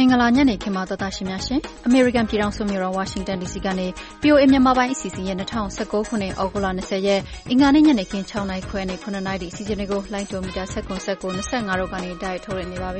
င်္ဂလာညနေခင်းမှာတော်တာရှင်များရှင်အမေရိကန်ပြည်ထောင်စုမြို့တော်ဝါရှင်တန် DC ကနေ VOA မြန်မာပိုင်းအစီအစဉ်ရဲ့2019ခုနှစ်ဩဂုတ်လ20ရက်အင်္ဂါနေ့ညနေခင်း6နာရီခွဲနဲ့9နာရီအစီအစဉ်တွေကိုလိုင်းတိုမီတာ19 19 25တို့ကနေတိုက်ထုတ်ရနေပါပြီ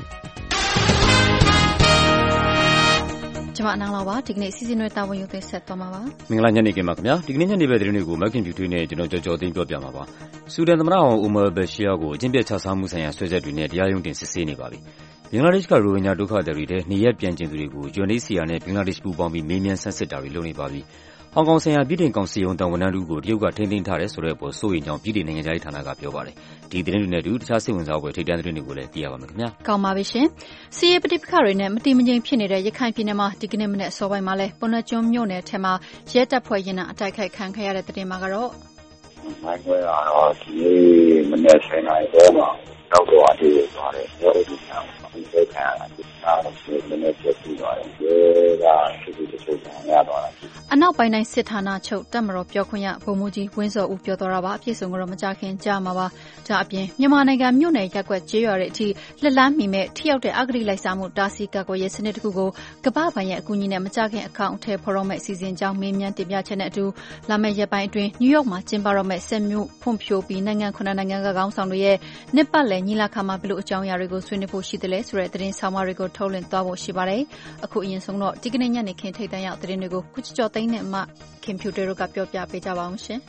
ကျွန်မအနားလောက်ပါဒီကနေ့အစီအစဉ်တွေတာဝန်ယူသိဆက်သွားမှာပါမင်္ဂလာညနေခင်းပါခင်ဗျာဒီကနေ့ညနေပဲသတင်းတွေကိုမခင်ဖြူထွေးနဲ့ကျွန်တော်ကြော်သိမ်းပြောပြမှာပါဆူဒန်သမ္မတအောင်အိုမာဘရှီယာကိုအကျင့်ပြတ်ချစားမှုဆိုင်ရာဆွဲချက်တွေနဲ့တရားရုံးတင်စစ်ဆေးနေပါပြီဘင်္ဂလားဒေ့ရှ်ကရိုဟင်ဂျာဒုက္ခသည်တွေနေရပ်ပြန်ကျင်သူတွေကို UNHCR နဲ့ဘင်္ဂလားဒေ့ရှ်ပူးပေါင်းပြီးမေးမြန်းဆန်းစစ်တာတွေလုပ်နေပါပြီဟောင်ကောင်ဆိုင်ရာပြည်ထောင်ကောင်စီရုံးတာဝန်ထမ်းတို့ကိုတရုတ်ကထိန်းသိမ်းထားတယ်ဆိုတဲ့အပေါ်စိုးရိမ်ကြောင်းပြည်ထောင်နိုင်ငံသားရေးဌာနကပြောပါတယ်ဒီသတင်းတွေနဲ့အတူတခြားစိတ်ဝင်စားဖွယ်ထိပ်တန်းသတင်းတွေကိုလည်းသိရပါမယ်ခင်ဗျာကောင်းပါပြီရှင်စီးရဲပဋိပက္ခတွေနဲ့မတည်မငြိမ်ဖြစ်နေတဲ့ရခိုင်ပြည်နယ်မှာဒီကနေ့မနေ့အစောပိုင်းမှာလဲပုဏ္ဏားကျွန်းမြို့နယ်ထဲမှာရဲတပ်ဖွဲ့ရင်အတိုက်ခိုက်ခံခဲ့ရတဲ့တဲ့တင်မှာကတော့မိုင်းခွဲကတော့ဒီမနေ့10နာရီကျော်မှာတော့တော့အတူတူသွားတယ်ရဲတွေကဒီခံရတာဒီနည်းနည်းဖြစ်ပြီးသွားတယ်ရဲကဖြစ်ပြီးတချို့ခံရသွားတာအနောက်ပိုင်းတိုင်းစစ်ဌာနချုပ်တပ်မတော်ပြောခွင့်ရဗိုလ်မှူးကြီးဝင်းစောဦးပြောတော်တာပါအပြည့်စုံကတော့မကြခင်ကြားမှာပါဒါအပြင်မြန်မာနိုင်ငံမြို့နယ်ရပ်ကွက်ကျေးရွာတွေအထိလက်လန်းမီမဲ့ထိရောက်တဲ့အဂတိလိုက်စားမှုတာစီကာကွယ်ရေးစနစ်တစ်ခုကိုကမ္ဘာ့ဘဏ်ရဲ့အကူအညီနဲ့မကြခင်အကောင့်အထည်ဖော်တော့မဲ့အစီအစဉ်ကြောင်းမေးမြန်းတင်ပြချက်နဲ့အတူလာမယ့်ရက်ပိုင်းအတွင်းနယူးယောက်မှာကျင်းပတော့မဲ့ဆက်မြို့ဖွံ့ဖြိုးပြီးနိုင်ငံ9နိုင်ငံကခေါင်းဆောင်တွေရဲ့နှစ်ပတ်လည်ညီလာခံမှာဘလို့အကြောင်းအရာတွေကိုဆွေးနွေးဖို့ရှိတယ်လဲဆိုတဲ့သတင်းဆောင်မတွေကိုထုတ်လွှင့်သွားဖို့ရှိပါတယ်အခုအရင်ဆုံးတော့ဒီကနေ့ညနေခင်းထိပ်တန်းရောက်သတင်းတွေကိုကုချကျော်သိန်းနဲ့ကွန်ပျူတာတို့ကပြောပြပေးကြပါအောင်ရှင်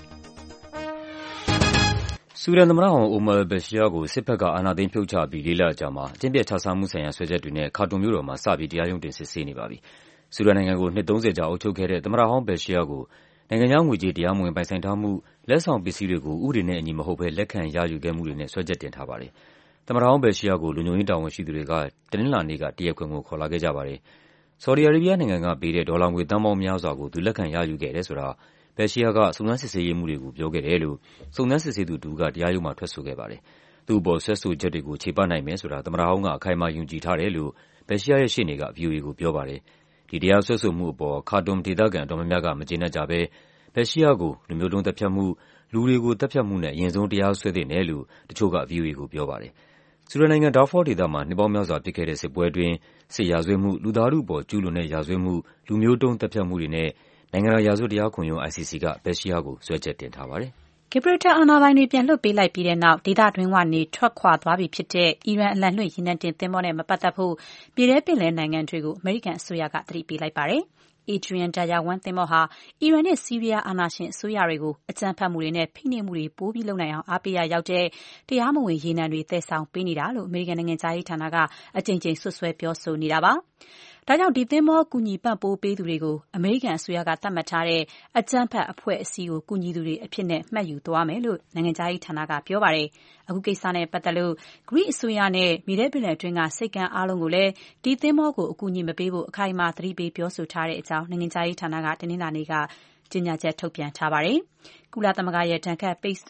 ဆူဒန်သမ္မတအောင်အိုမာဘရှီယာကိုစစ်ဘက်ကအာဏာသိမ်းဖြုတ်ချပြီး၄လအကြာမှာအကျင့်ပြတ်ချစားမှုဆိုင်ရာဆွဲချက်တွေနဲ့ခါတွန်မြို့တော်မှာစပြီးတရားရုံးတင်စစ်ဆေးနေပါပြီဆူဒန်နိုင်ငံကိုနှစ်30ကြာအုပ်ချုပ်ခဲ့တဲ့သမ္မတဟောင်းဘရှီယာကိုနိုင်ငံခြားငွေကြေးတရားမဝင်ပိုင်ဆိုင်ထားမှုလက်ဆောင်ပစ္စည်းတွေကိုဥပဒေနဲ့အညီမဟုတ်ဘဲလက်ခံရယူခဲ့မှုတွေနဲ့ဆွဲချက်တင်ထားပါတယ်သမ္မတဟောင်းဘရှီယာကိုလူမျိုးရေးတာဝန်ရှိသူတွေကတနင်္လာနေ့ကတရားခွင်ကိုခေါ်လာခဲ့ကြပါတယ်ဆော်ဒီအာရေးဗီးယားနိုင်ငံကပေးတဲ့ဒေါ်လာငွေသန်းပေါင်းများစွာကိုသူလက်ခံရယူခဲ့တယ်ဆိုတာဘရှီယာကစုံစမ်းစစ်ဆေးရေးမှုတွေကိုပြောခဲ့တယ်လို့စုံစမ်းစစ်ဆေးသူတူကတရားရုံးမှာထွက်ဆိုခဲ့ပါတယ်သူ့အပေါ်ဆွဲဆိုချက်တွေကိုခြေပနိုင်မယ်ဆိုတာသမ္မတဟောင်းကအခိုင်အမာယုံကြည်ထားတယ်လို့ဘရှီယာရဲ့ရှေ့နေက VOA ကိုပြောပါတယ်ဒီတရားဆွဲဆိုမှုအပေါ်ခါတွန်ဒေသခံအတော်များများကမကျေနပ်ကြဘဲဘရှီယာကိုလူမျိုးတုံးသတ်ဖြတ်မှုလူတွေကိုသတ်ဖြတ်မှုနဲ့အရင်ဆုံးတရားစွဲသင့်တယ်လို့တချို့က VOA ကိုပြောပါတယ်ဆူဒန်နိုင်ငံဒါဖောဒေသမှာနှစ်ပေါင်းများစွာဖြစ်ခဲ့တဲ့စစ်ပွဲအတွင်းစစ်ရာဇဝတ်မှုလူသားထုအပေါ်ကျူးလွန်တဲ့ရာဇဝတ်မှုလူမျိုးတုံးသတ်ဖြတ်မှုတွေနဲ့နိုင်ငံတကာရာဇဝတ်တရားခုံရုံး ICC ကဘရှီယာကိုစွဲချက်တင်ထားပါတယ်။ဂိဘရတာအာဏာပိုင်တွေပြန်လွှတ်ပေးလိုက်ပြီးတဲ့နောက်ဒေသတွင်းကနေထွက်ခွာသွားပြီဖြစ်တဲ့အီရန်အလံလွှင့်ရေနံတင်သင်္ဘောနဲ့မပတ်သက်ဖို့ပြည်ထဲပင်လယ်နိုင်ငံတွေကိုအမေရိကန်အစိုးရကသတိပေးလိုက်ပါတယ်။ Adrian Daryawan သင်္ဘောဟာအီရန်နဲ့ဆီးရီးယားအာဏာရှင်အစိုးရတွေကိုအကြမ်းဖက်မှုတွေနဲ့ဖိနှိပ်မှုတွေပိုပြီးလုပ်နိုင်အောင်အားပေးရရောက်တဲ့တရားမဝင်ရေနံတွေသယ်ဆောင်ပေးနေတာလို့အမေရိကန်နိုင်ငံခြားရေးဌာနကအကြိမ်ကြိမ်ဆွဆွဲပြောဆိုနေတာပါ။ဒါကြောင့်ဒီသင်္ဘောကူညီပံ့ပိုးပေးသူတွေကိုအမေရိကန်အစိုးရကသတ်မှတ်ထားတဲ့အကြမ်းဖက်အဖွဲ့အစည်းကိုကူညီသူတွေအဖြစ်နဲ့မှတ်ယူသွားမယ်လို့နိုင်ငံခြားရေးဌာနကပြောပါတယ်။အခုကိစ္စနဲ့ပတ်သက်လို့ဂရိအစိုးရနဲ့မြေထဲပင်လယ်အတွင်းကစိတ်ကမ်းအားလုံးကိုလည်းဒီသင်္ဘောကိုအကူအညီမပေးဖို့အခိုင်အမာသတိပေးပြောဆိုထားတဲ့အကြောင်းနိုင်ငံခြားရေးဌာနကတနင်္လာနေ့ကကြေညာချက်ထုတ်ပြန်ထားပါတယ်။ကုလသမဂ္ဂရဲ့ဥရောပ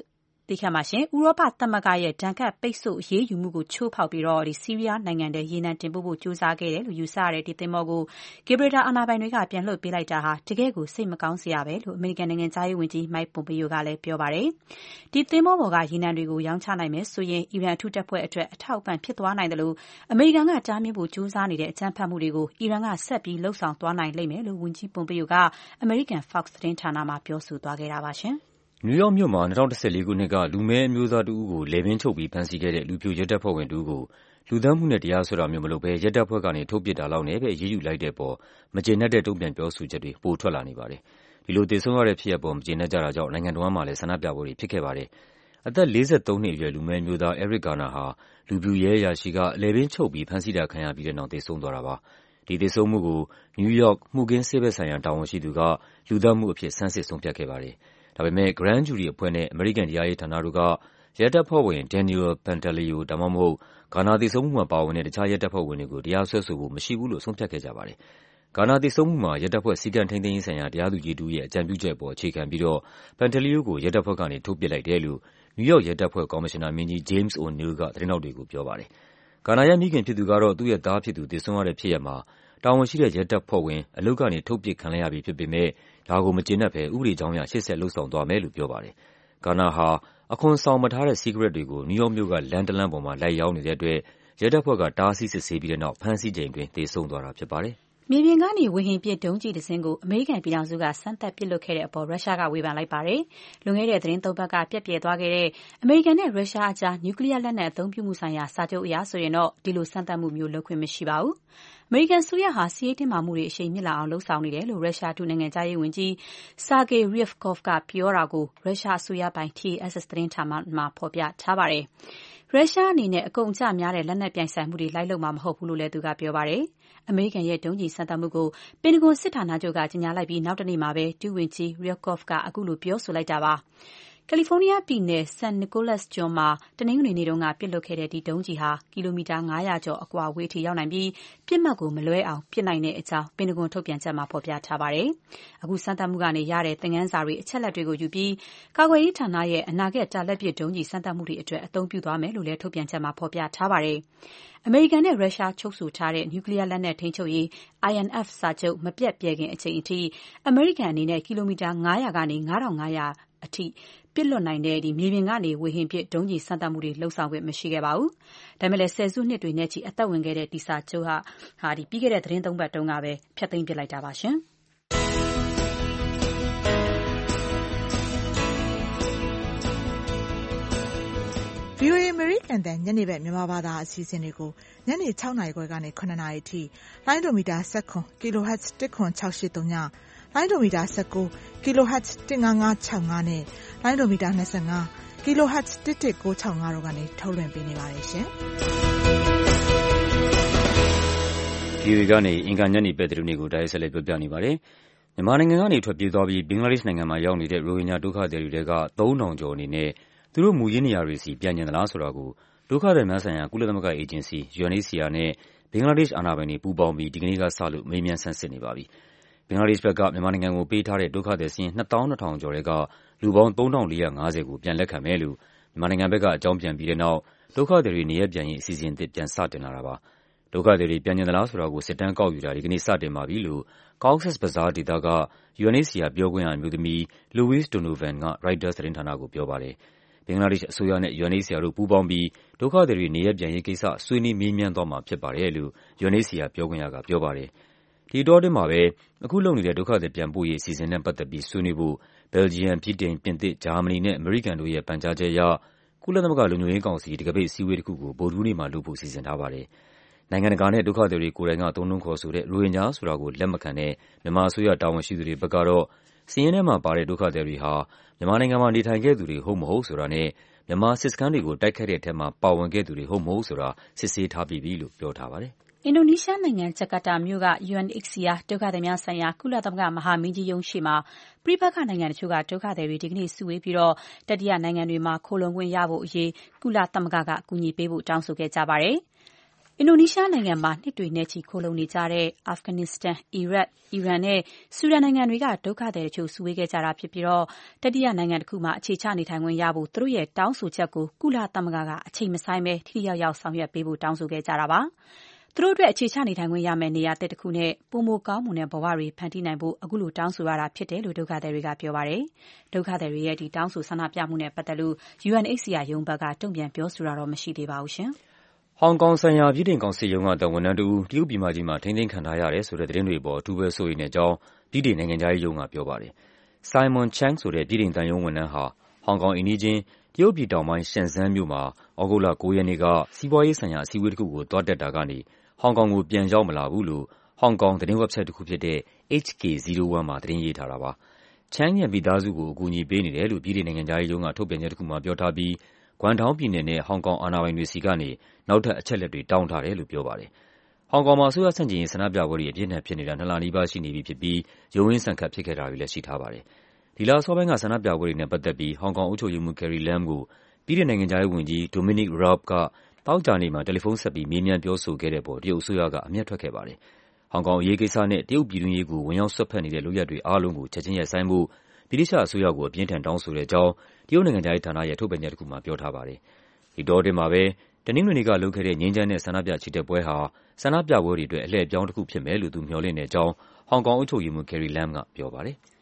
သမဂ္ဂရဲ့ဒဏ်ခတ်ပိတ်ဆို့အရေးယူမှုကိုချိုးဖောက်ပြီးဆီးရီးယားနိုင်ငံထဲရေနံတင်ပို့ဖို့ကြိုးစားခဲ့တယ်လို့ယူဆရတဲ့ဒီသင်္ဘောကိုဂိဘရတာအာဏာပိုင်တွေကပြန်လွှတ်ပေးလိုက်တာဟာတကယ့်ကိုစိတ်မကောင်းစရာပဲလို့အမေရိကန်နိုင်ငံခြားရေးဝန်ကြီး Mike Pompeo ကလည်းပြောပါတယ်။ဒီသင်္ဘောပေါ်ကရေနံတွေကိုရောင်းချနိုင်မယ်ဆိုရင်အီရန်အထူးတပ်ဖွဲ့အတွက်အထောက်အပံ့ဖြစ်သွားနိုင်တယ်လို့အမေရိကန်ကတားမြစ်ဖို့ကြိုးစားနေတဲ့အကြမ်းဖက်မှုတွေကိုအီရန်ကဆက်ပြီးလှုံ့ဆော်သွားနိုင်လိမ့်မယ်လို့ဝန်ကြီး Pompeo ကအမေရိကန် Fox သတင်းဌာနမှာပြောဆိုသွားခဲ့တာပါရှင်။နယူးယောက်မြို့မှာ2014ခုနှစ်ကလူမည်းအမျိုးသားတဦးကိုလည်ပင်းချုပ်ပြီးဖမ်းဆီးခဲ့တဲ့လူဖြူရဲတပ်ဖွဲ့ဝင်တဦးကိုလူသတ်မှုနဲ့တရားစွဲတာမျိုးမလုပ်ဘဲရဲတပ်ဖွဲ့ကနေထုတ်ပစ်တာလောက်နဲ့ပဲအရေးယူလိုက်တဲ့အပေါ်မကျေနပ်တဲ့တုံ့ပြန်ပြောဆိုချက်တွေပိုထွက်လာနေပါတယ်။ဒီလိုသေဆုံးရတဲ့ဖြစ်ရပ်ပေါ်မကျေနပ်ကြတာကြောင့်နိုင်ငံတော်မှာလည်းဆန္ဒပြပွဲတွေဖြစ်ခဲ့ပါတယ်။အသက်43နှစ်အရွယ်လူမည်းအမျိုးသား Eric Garner ဟာလူဖြူရဲအရာရှိကလည်ပင်းချုပ်ပြီးဖမ်းဆီးတာခံရပြီးတဲ့နောက်သေဆုံးသွားတာပါ။ဒီသေဆုံးမှုကိုနယူးယောက်မှုခင်းဆေးဘက်ဆိုင်ရာတာဝန်ရှိသူကလူသတ်မှုအဖြစ်ဆန်းစစ်ဆုံးဖြတ်ခဲ့ပါတယ်။ဒါပေမဲ့ Grand Jury အဖွဲ့နဲ့အမေရိကန်တရားရေးဌာနတို့ကရဲတပ်ဖွဲ့ဝင် Daniel Pantaleo ဒါမှမဟုတ်ဂါနာသေဆုံးမှုမှာပါဝင်တဲ့တခြားရဲတပ်ဖွဲ့ဝင်တွေကိုတရားစွဲဆိုဖို့မရှိဘူးလို့ဆုံးဖြတ်ခဲ့ကြပါတယ်။ဂါနာသေဆုံးမှုမှာရဲတပ်ဖွဲ့စည်းကမ်းထိန်းသိမ်းရေးဆိုင်ရာတရားသူကြီးတဦးရဲ့အကြံပြုချက်အပေါ်အခြေခံပြီးPantaleo ကိုရဲတပ်ဖွဲ့ကနေထုတ်ပစ်လိုက်တယ်လို့နယူးယောက်ရဲတပ်ဖွဲ့ကော်မရှင်နာမင်းကြီး James O'Neill ကသတင်းထောက်တွေကိုပြောပါတယ်။ဂါနာရဲ့မိခင်ဖြစ်သူကတော့သူ့ရဲ့သားဖြစ်သူသေဆုံးရတဲ့ဖြစ်ရပ်မှာတာဝန်ရှိတဲ့ရဲတပ်ဖွဲ့ဝင်အလုပ်ကနေထုတ်ပစ်ခံလိုက်ရပြီဖြစ်ပေမဲ့ဒါကိုမကျေနပ်ဘဲဥပဒေကြောင်းအရရှေ့ဆက်လုပ်ဆောင်သွားမယ်လို့ပြောပါတယ်။ဂါနာဟာအခွန်ဆောင်မထားတဲ့စီးကရက်တွေကိုနယူးယောက်မြို့ကလမ်းတလမ်းပေါ်မှာလိုက်ရောင်းနေတဲ့အတွက်ရဲတပ်ဖွဲ့ကတားဆီးစစ်ဆေးပြီးတဲ့နောက်ဖမ်းဆီးချိန်အတွင်းသေဆုံးသွားတာဖြစ်ပါတယ်။မြေပြင်ကနေဝေဟင်ပစ်ဒုံးကျည်တစင်းကိုအမေရိကန်ပြည်ထောင်စုကစမ်းသပ်ပစ်လွှတ်ခဲ့တဲ့အပေါ်ရုရှားကဝေဖန်လိုက်ပါတယ်။လွန်ခဲ့တဲ့သီတင်း 3 ပတ်ကပျက်ပြယ်သွားခဲ့တဲ့အမေရိကန်နဲ့ရုရှားအကြားနျူကလီးယားလက်နက်အသုံးပြုမှုဆိုင်ရာစာချုပ်အရဆိုရင်တော့ဒီလိုစမ်းသပ်မှုမျိုးလုပ်ခွင့်မရှိပါဘူး။အမေရိကန်အစိုးရဟာစစ်ရေးတင်းမာမှုတွေအရှိန်မြင့်လာအောင်လုပ်ဆောင်နေတယ်လို့ရုရှားဒုနိုင်ငံခြားရေးဝန်ကြီး Sergei Ryabkov ကပြောတာကိုရုရှားအစိုးရပိုင် TASS သတင်းဌာနမှာဖော်ပြထားပါတယ်။ရုရှားအနေနဲ့အကုန်အကျများတဲ့လက်နက်ပြိုင်ဆိုင်မှုတွေလိုက်လုပ်မှာမဟုတ်ဘူးလို့လည်းသူကပြောပါတယ်။အမေရိကန်ရဲ့ဒုံးကျည်စမ်းသပ်မှုကိုပင်တဂွန်စစ်ဌာနချုပ်ကကြေညာလိုက်ပြီးနောက်တနေ့မှာပဲဒုဝန်ကြီး Ryabkov ကအခုလိုပြောဆိုလိုက်တာပါ။ကယ်လီဖိုးနီးယားပြည်နယ် San Nicolas ကျွန်းမှာတနင်္ဂနွေနေ့တုန်းကပစ်လွှတ်ခဲ့တဲ့ဒီဒုံးကျည်ဟာကီလိုမီတာ900ကျော်အကွာအဝေးထိရောက်နိုင်ပြီးပစ်မှတ်ကိုမလွဲအောင်ပစ်နိုင်တဲ့အကြောင်းပင်တဂွန်ထုတ်ပြန်ချက်မှာဖော်ပြထားပါတယ်။အခုစမ်းသပ်မှုကနေရတဲ့သင်ခန်းစာတွေအချက်အလက်တွေကိုယူပြီးကာကွယ်ရေးဌာနရဲ့အနာဂတ်တာလက်ပစ်ဒုံးကျည်စမ်းသပ်မှုတွေအတွက်အသုံးပြုသွားမယ်လို့လည်းထုတ်ပြန်ချက်မှာဖော်ပြထားပါတယ်။အမေရိကန်နဲ့ရုရှားချုပ်ဆိုထားတဲ့နျူကလီးယားလက်နက်ထိန်းချုပ်ရေး INF စာချုပ်မပြတ်ပြယ်ခင်အချိန်အထိအမေရိကန်အနေနဲ့ကီလိုမီတာ900ကနေ9500အထိပစ်လွှတ်နိုင်တဲ့မြေပြင်ကနေဝေဟင်ပစ်ဒုံးကျည်စမ်းသပ်မှုတွေလှုပ်ဆောင်ခွင့်မရှိခဲ့ပါဘူး။ဒါပေမဲ့လည်းဆယ်စုနှစ်တွေနဲ့ချီအသက်ဝင်ခဲ့တဲ့ဒီစာချုပ်ဟာပြီးခဲ့တဲ့သီတင်း 3 ပတ်တုန်းကပဲဖျက်သိမ်းပစ်လိုက်တာပါရှင်။ VOA အမေရိကန်တန်ညနေဘက်မြန်မာဘာသာအစီအစဉ်တွေကိုညနေ6နာရီခွဲကနေ9နာရီအထိလိုင်းဒိုမီတာ19 kHz 10683ညလိုင်းဒိုမီတာ19 kHz 15565နဲ့လိုင်းဒိုမီတာ25 kHz 11965တို့ကနေထုတ်လွှင့်ပေးနေပါတယ်ရှင်။ VOA ကနေအင်္ဂါညနေပဲသတင်းတွေကိုတိုက်ရိုက်ဆက်လက်ပြောပြနေပါတယ်။မြန်မာနိုင်ငံကနေထွက်ပြေးသွားပြီးဘင်္ဂလားဒေ့ရှ်နိုင်ငံမှာရောက်နေတဲ့ရိုဟင်ဂျာဒုက္ခသည်တွေထဲက3000ကျော်အနေနဲ့သူတို့မူရင်းနေရာတွေဆီပြန်ကျင်သလားဆိုတာကိုဒုက္ခသည်များဆိုင်ရာကုလသမဂ္ဂအေဂျင်စီ UNHCR နဲ့ဘင်္ဂလားဒေ့ရှ်အာဏာပိုင်တွေပူးပေါင်းပြီးဒီကနေ့ကစလို့မေးမြန်းဆန်းစစ်နေပါပြီ။ဘင်္ဂလားဒေ့ရှ်ဘက်ကမြန်မာနိုင်ငံကိုပေးထားတဲ့ဒုက္ခသည်စာရင်း22,000ကျော်ထဲကလူပေါင်း3,450ကိုပြန်လက်ခံမယ်လို့မြန်မာနိုင်ငံဘက်ကအကြောင်းပြန်ပြီးတဲ့နောက်ဒုက္ခသည်တွေနေရပ်ပြန်ရေးအစီအစဉ်အသစ်ပြန်စတင်လာတာပါ။ဒုက္ခသည်တွေပြန်ကျင်သလားဆိုတာကိုစစ်တမ်းကောက်ယူတာဒီကနေ့စတင်ပါပြီလို့ Cox's Bazar ဒေသက UNHCR ပြောခွင့်ရအမျိုးသမီး Louise Donovan က Reuters သတင်းဌာနကိုပြောပါတယ်။ဘင်္ဂလားဒေ့ရှ်အစိုးရနဲ့ UNHCR တို့ပူးပေါင်းပြီးဒုက္ခသည်တွေနေရပ်ပြန်ရေးကိစ္စဆွေးနွေးမေးမြန်းသွားမှာဖြစ်ပါတယ်လို့ UNHCR ပြောခွင့်ရကပြောပါတယ်။ဒီအတောအတွင်းမှာပဲအခုလုပ်နေတဲ့ဒုက္ခသည်ပြန်ပို့ရေးအစီအစဉ်နဲ့ပတ်သက်ပြီးဆွေးနွေးဖို့ဘယ်လ်ဂျီယမ်၊ဗြိတိန်၊ပြင်သစ်၊ဂျာမနီနဲ့အမေရိကန်တို့ရဲ့ပန်ကြားချက်အရကုလသမဂ္ဂလုံခြုံရေးကောင်စီတံခါးပိတ်အစည်းအဝေးတစ်ခုကိုဗုဒ္ဓဟူးနေ့မှာလုပ်ဖို့စီစဉ်ထားပါတယ်။နိုင်ငံတကာနဲ့ဒုက္ခသည်တွေကိုယ်တိုင်ကသုံးနှုန်းခေါ်ဆိုတဲ့ရိုဟင်ဂျာဆိုတာကိုလက်မခံတဲ့မြန်မာအစိုးရတာဝန်ရှိသူတွေဘက်ကတော့စာရင်းထဲမှာပါတဲ့ဒုက္ခသည်တွေဟာမြန်မာနိုင်ငံမှာနေထိုင်ခဲ့သူတွေဟုတ်မဟုတ်ဆိုတာနဲ့မြန်မာစစ်စခန်းတွေကိုတိုက်ခိုက်တဲ့အထက်မှာပါဝင်ခဲ့သူတွေဟုတ်မဟုတ်ဆိုတာစစ်ဆေးထားပြီးပြီလို့ပြောထားပါတယ်။အင်ဒိုနီးရှားနိုင်ငံဂျကာတာမြို့က UNHCR ဒုက္ခသည်များဆိုင်ရာကုလသမဂ္ဂမဟာမင်းကြီးရုံးရှေ့မှာပဋိပက္ခနိုင်ငံတချို့ကဒုက္ခသည်တွေဒီကနေ့စုဝေးပြီးတတိယနိုင်ငံတွေမှာခိုလှုံခွင့်ရဖို့အရေးကုလသမဂ္ဂကအကူအညီပေးဖို့တောင်းဆိုခဲ့ကြပါတယ်။အင်ဒိုနီးရှားနိုင်ငံမှာနှစ်တွေနဲ့ချီခိုလှုံနေကြတဲ့အာဖဂန်နစ္စတန်၊အီရတ်၊အီရန်နဲ့ဆူဒန်နိုင်ငံတွေကဒုက္ခသည်တချို့စုဝေးခဲ့ကြတာဖြစ်ပြီးတတိယနိုင်ငံတစ်ခုမှာအခြေချနေထိုင်ခွင့်ရဖို့သူတို့ရဲ့တောင်းဆိုချက်ကိုကုလသမဂ္ဂကအချိန်မဆိုင်းပဲထိထိရောက်ရောက်ဆောင်ရွက်ပေးဖို့တောင်းဆိုခဲ့ကြတာပါ။သူတို့အတွက်အခြေချနေထိုင်ခွင့်ရမယ့်နေရာသစ်တစ်ခုနဲ့ပိုမိုကောင်းမွန်တဲ့ဘဝတွေဖန်တီးနိုင်ဖို့အခုလိုတောင်းဆိုရတာဖြစ်တယ်လို့ဒုက္ခသည်တွေကပြောပါတယ်။ဒုက္ခသည်တွေရဲ့ဒီတောင်းဆိုဆန္ဒပြမှုနဲ့ပတ်သက်လို့ UNHCR ရုံးဘက်ကတုံ့ပြန်ပြောဆိုတာတော့မရှိသေးပါဘူး။ဟောင်ကောင်ဆိုင်ရာဗြိတိန်ကောင်စစ်ရုံးကတာဝန်ထမ်းတဦးတရုတ်ပြည်မကြီးမှာထိန်းသိမ်းခံထားရတယ်ဆိုတဲ့သတင်းတွေအပေါ်အထူးပဲစိုးရိမ်တဲ့အကြောင်းဗြိတိန်နိုင်ငံခြားရေးရုံးကပြောပါတယ်။ Simon Cheng ဆိုတဲ့ဗြိတိန်သံရုံးဝန်ထမ်းဟာဟောင်ကောင်အိမ်နီးချင်းတရုတ်ပြည်တောင်ပိုင်းရှန်ဇန်းမြို့မှာသြဂုတ်လ9 ရက်နေ့ကစီးပွားရေးဆိုင်ရာအစည်းအဝေးတစ်ခုကိုသွားတက်တာကနေဟောင်ကောင်ကိုပြန်ရောက်မလာဘူးလို့ဟောင်ကောင်သတင်းဝက်ဘ်ဆိုက်တစ်ခုဖြစ်တဲ့ HK01 မှာသတင်းရေးထားတာပါ။ Cheng ရဲ့မိသားစုကိုအကူအညီပေးနေတယ်လို့ဗြိတိန်နိုင်ငံခြားရေးရုံးကထုတ်ပြန်ချက်တစ်ခုမှာပြောထားပြီးဂွမ်ထောင်းပြည်နယ်နဲ့ဟောင်ကောင်အာဏာပိုင်တွေဆီကနေနောက်ထပ်အချက်အလက်တွေတောင်းထားတယ်လို့ပြောပါတယ်။ဟောင်ကောင်မှာအစိုးရဆန့်ကျင်ရေးဆန္ဒပြပွဲတွေအပြင်းအထန်ဖြစ်နေတာ2 လနီးပါးရှိနေပြီဖြစ်ပြီးရုန်းရင်းဆန်ခတ်ဖြစ်ခဲ့တာတွေလည်းရှိထားပါတယ်။ဒီလအစောပိုင်းကဆန္ဒပြပွဲတွေနဲ့ပတ်သက်ပြီးဟောင်ကောင်အုပ်ချုပ်ရေးမှူး Carrie Lam ကိုဗြိတိန်နိုင်ငံခြားရေးဝန်ကြီး Dominic Raab ကသောကြာနေ့မှာတယ်လီဖုန်းဆက်ပြီးမေးမြန်းပြောဆိုခဲ့တဲ့အပေါ်တရုတ်အစိုးရကအမျက်ထွက်ခဲ့ပါတယ်။ဟောင်ကောင်အရေးကိစ္စနဲ့တရုတ်ပြည်တွင်းရေးကိုဝင်ရောက်စွက်ဖက်နေတဲ့လုပ်ရပ်တွေအားလုံးကိုချက်ချင်းရပ်ဆိုင်းဖို့ဗြိတိသျှအစိုးရကိုအပြင်းထန်တောင်းဆိုတဲ့အကြောင်းတရုတ်နိုင်ငံခြားရေးဌာနရဲ့ထုတ်ပြန်ချက်တစ်ခုမှာပြောထားပါတယ်။ဒီတောအတွင်းမှာပဲတနင်္ဂနွေနေ့ကလုပ်ခဲ့တဲ့ငြိမ်းချမ်းတဲ့ဆန္ဒပြချီတက်ပွဲဟာဆန္ဒပြပွဲတွေအတွက်အလှည့်အပြောင်းတစ်ခုဖြစ်မယ်လို့သူမျှော်လင့်တဲ့အကြောင်းဟောင်ကောင်အုပ်ချုပ်ရေးမှူး Carrie Lam ကပြောပါတယ်။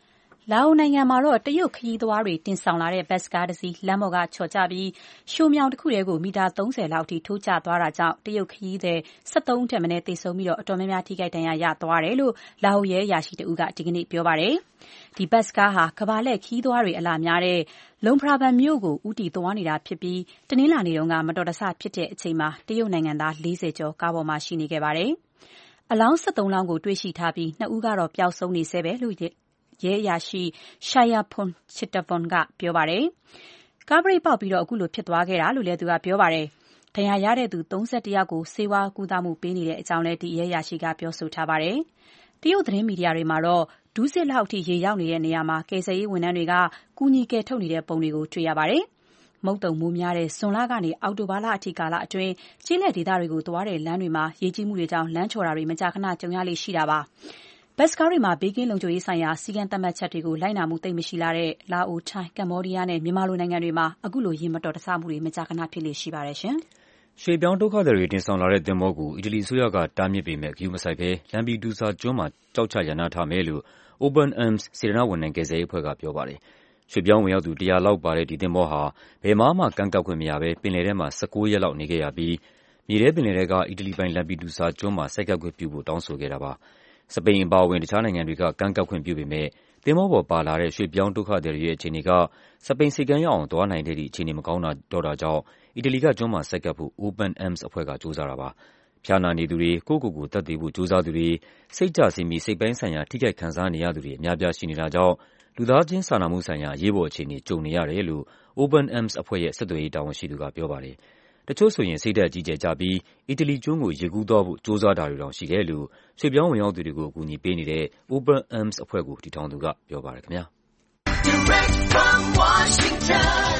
လာအိုနိုင်ငံမှာတော့တရုတ်ခရီးသွားတွေတင်ဆောင်လာတဲ့ဘတ်စ်ကားတစ်စီးလမ်းပေါ်ကချော်ကျပြီးရှိုမြောင်တစ်ခုတည်းကိုမီတာ30လောက်အထိထိုးကျသွားတာကြောင့်တရုတ်ခရီးသည်73ဦးထက်မနည်းသေဆုံးပြီးအတော်များများထိခိုက်ဒဏ်ရာရသွားတယ်လို့လာအိုရဲအရာရှိတဦးကဒီကနေ့ပြောပါတယ်။ဒီဘတ်စ်ကားဟာကမ္ဘာလှည့်ခရီးသွားတွေအလာများတဲ့လုံဖရာဘန်မြို့ကိုဦးတည်သွားနေတာဖြစ်ပြီးတနင်္လာနေ့တုန်းကမတော်တဆဖြစ်တဲ့အချိန်မှာတရုတ်နိုင်ငံသား40ကျော်ကားပေါ်မှာရှိနေခဲ့ပါတယ်။အလောင်း73လောင်းကိုတွေ့ရှိထားပြီး2ဦးကတော့ပျောက်ဆုံးနေဆဲပဲလို့ရဲအရာရှိ Shayapon Chittavon ကပြောပါတယ်။ကားဘရိတ်ပေါက်ပြီးအခုလိုဖြစ်သွားခဲ့တာလို့လည်းသူကပြောပါတယ်။ဒဏ်ရာရတဲ့သူ31ယောက်ကိုဆေးဝါးကုသမှုပေးနေတဲ့အကြောင်းလည်းဒီရဲအရာရှိကပြောဆိုထားပါတယ်။တရုတ်သတင်းမီဒီယာတွေမှာတော့ဒူးစစ်လောက်အထိရေရောက်နေတဲ့နေရာမှာကယ်ဆယ်ရေးဝန်ထမ်းတွေကကူညီကယ်ထုတ်နေတဲ့ပုံတွေကိုတွေ့ရပါတယ်။မုတ်တုံမိုးများတဲ့ဇွန်လကနေအောက်တိုဘာလအထိကာလအတွင်းကျေးလက်ဒေသတွေကိုသွားတဲ့လမ်းတွေမှာရေကြီးမှုတွေကြောင့်လမ်းချော်တာတွေမကြာခဏကြုံရလေရှိတာပါ။ဘတ်စ်ကားတွေမှာဘေးကင်းလုံခြုံရေးဆိုင်ရာစည်းကမ်းသတ်မှတ်ချက်တွေကိုလိုက်နာမှုသိပ်မရှိလာတဲ့လာအို၊ထိုင်း၊ကမ္ဘောဒီးယားနဲ့မြန်မာလိုနိုင်ငံတွေမှာအခုလိုယာဉ်မတော်တဆမှုတွေမကြာခဏဖြစ်လေ့ရှိပါတယ်ရှင်။ရွှေ့ပြောင်းဒုက္ခသည်တွေတင်ဆောင်လာတဲ့သင်္ဘောကိုအီတလီအစိုးရကတားမြစ်ပေမဲ့ဂရုမစိုက်ဘဲလမ်ပီဒူဆာကျွန်းမှာကျောက်ချရပ်နားထားမယ်လို့ Open Arms စေတနာ့ဝန်ထမ်းကယ်ဆယ်ရေးအဖွဲ့ကပြောပါတယ်။ရွှေ့ပြောင်းဝင်ရောက်သူ100လောက်ပါတဲ့ဒီသင်္ဘောဟာဘယ်မှကမ်းကပ်ခွင့်မရဘဲပင်လယ်ထဲမှာ19ရက်လောက်နေခဲ့ရပြီးမြေထဲပင်လယ်ထဲကအီတလီပိုင်လမ်ပီဒူဆာကျွန်းမှာဆိုက်ကပ်ခွင့်ပြုဖို့တောင်းဆိုခဲ့တာပါ။စပိန်အပါအဝင်တခြားနိုင်ငံတွေကကမ်းကပ်ခွင့်ပြုပေမဲ့သင်္ဘောပေါ်ပါလာတဲ့ရွှေ့ပြောင်းဒုက္ခသည်တွေရဲ့အခြေအနေကစပိန်ဆိပ်ကမ်းရောက်အောင်သွားနိုင်တဲ့အခြေအနေမကောင်းတော့တာကြောင့်အီတလီကကျွန်းမှာဆိုက်ကပ်ဖို့ Open Arms အဖွဲ့ကကြိုးစားတာပါ။ဖျားနာနေသူတွေ၊ကိုယ့်ကိုယ်ကိုသတ်သေဖို့ကြိုးစားသူတွေ၊စိတ်ကျဆင်းပြီးစိတ်ပိုင်းဆိုင်ရာထိခိုက်ခံစားနေရသူတွေအများအပြားရှိနေတာကြောင့်လူသားချင်းစာနာမှုဆိုင်ရာအရေးပေါ်အခြေအနေကြုံနေရတယ်လို့ Open Arms အဖွဲ့ရဲ့ဆက်သွယ်ရေးတာဝန်ရှိသူကပြောပါတယ်။တချို့ဆိုရင်စိတ်ဓာတ်အကြီးအကျယ်ကျပြီးအီတလီကျွန်းကိုရေကူးသွားဖို့ကြိုးစားတာတွေတောင်ရှိတယ်လို့ရွှေ့ပြောင်းဝင်ရောက်သူတွေကိုအကူအညီပေးနေတဲ့ Open Arms အဖွဲ့ကိုတည်ထောင်သူကပြောပါတယ်ခင်ဗျာ။ Direct from Washington,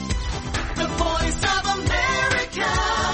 the voice of America,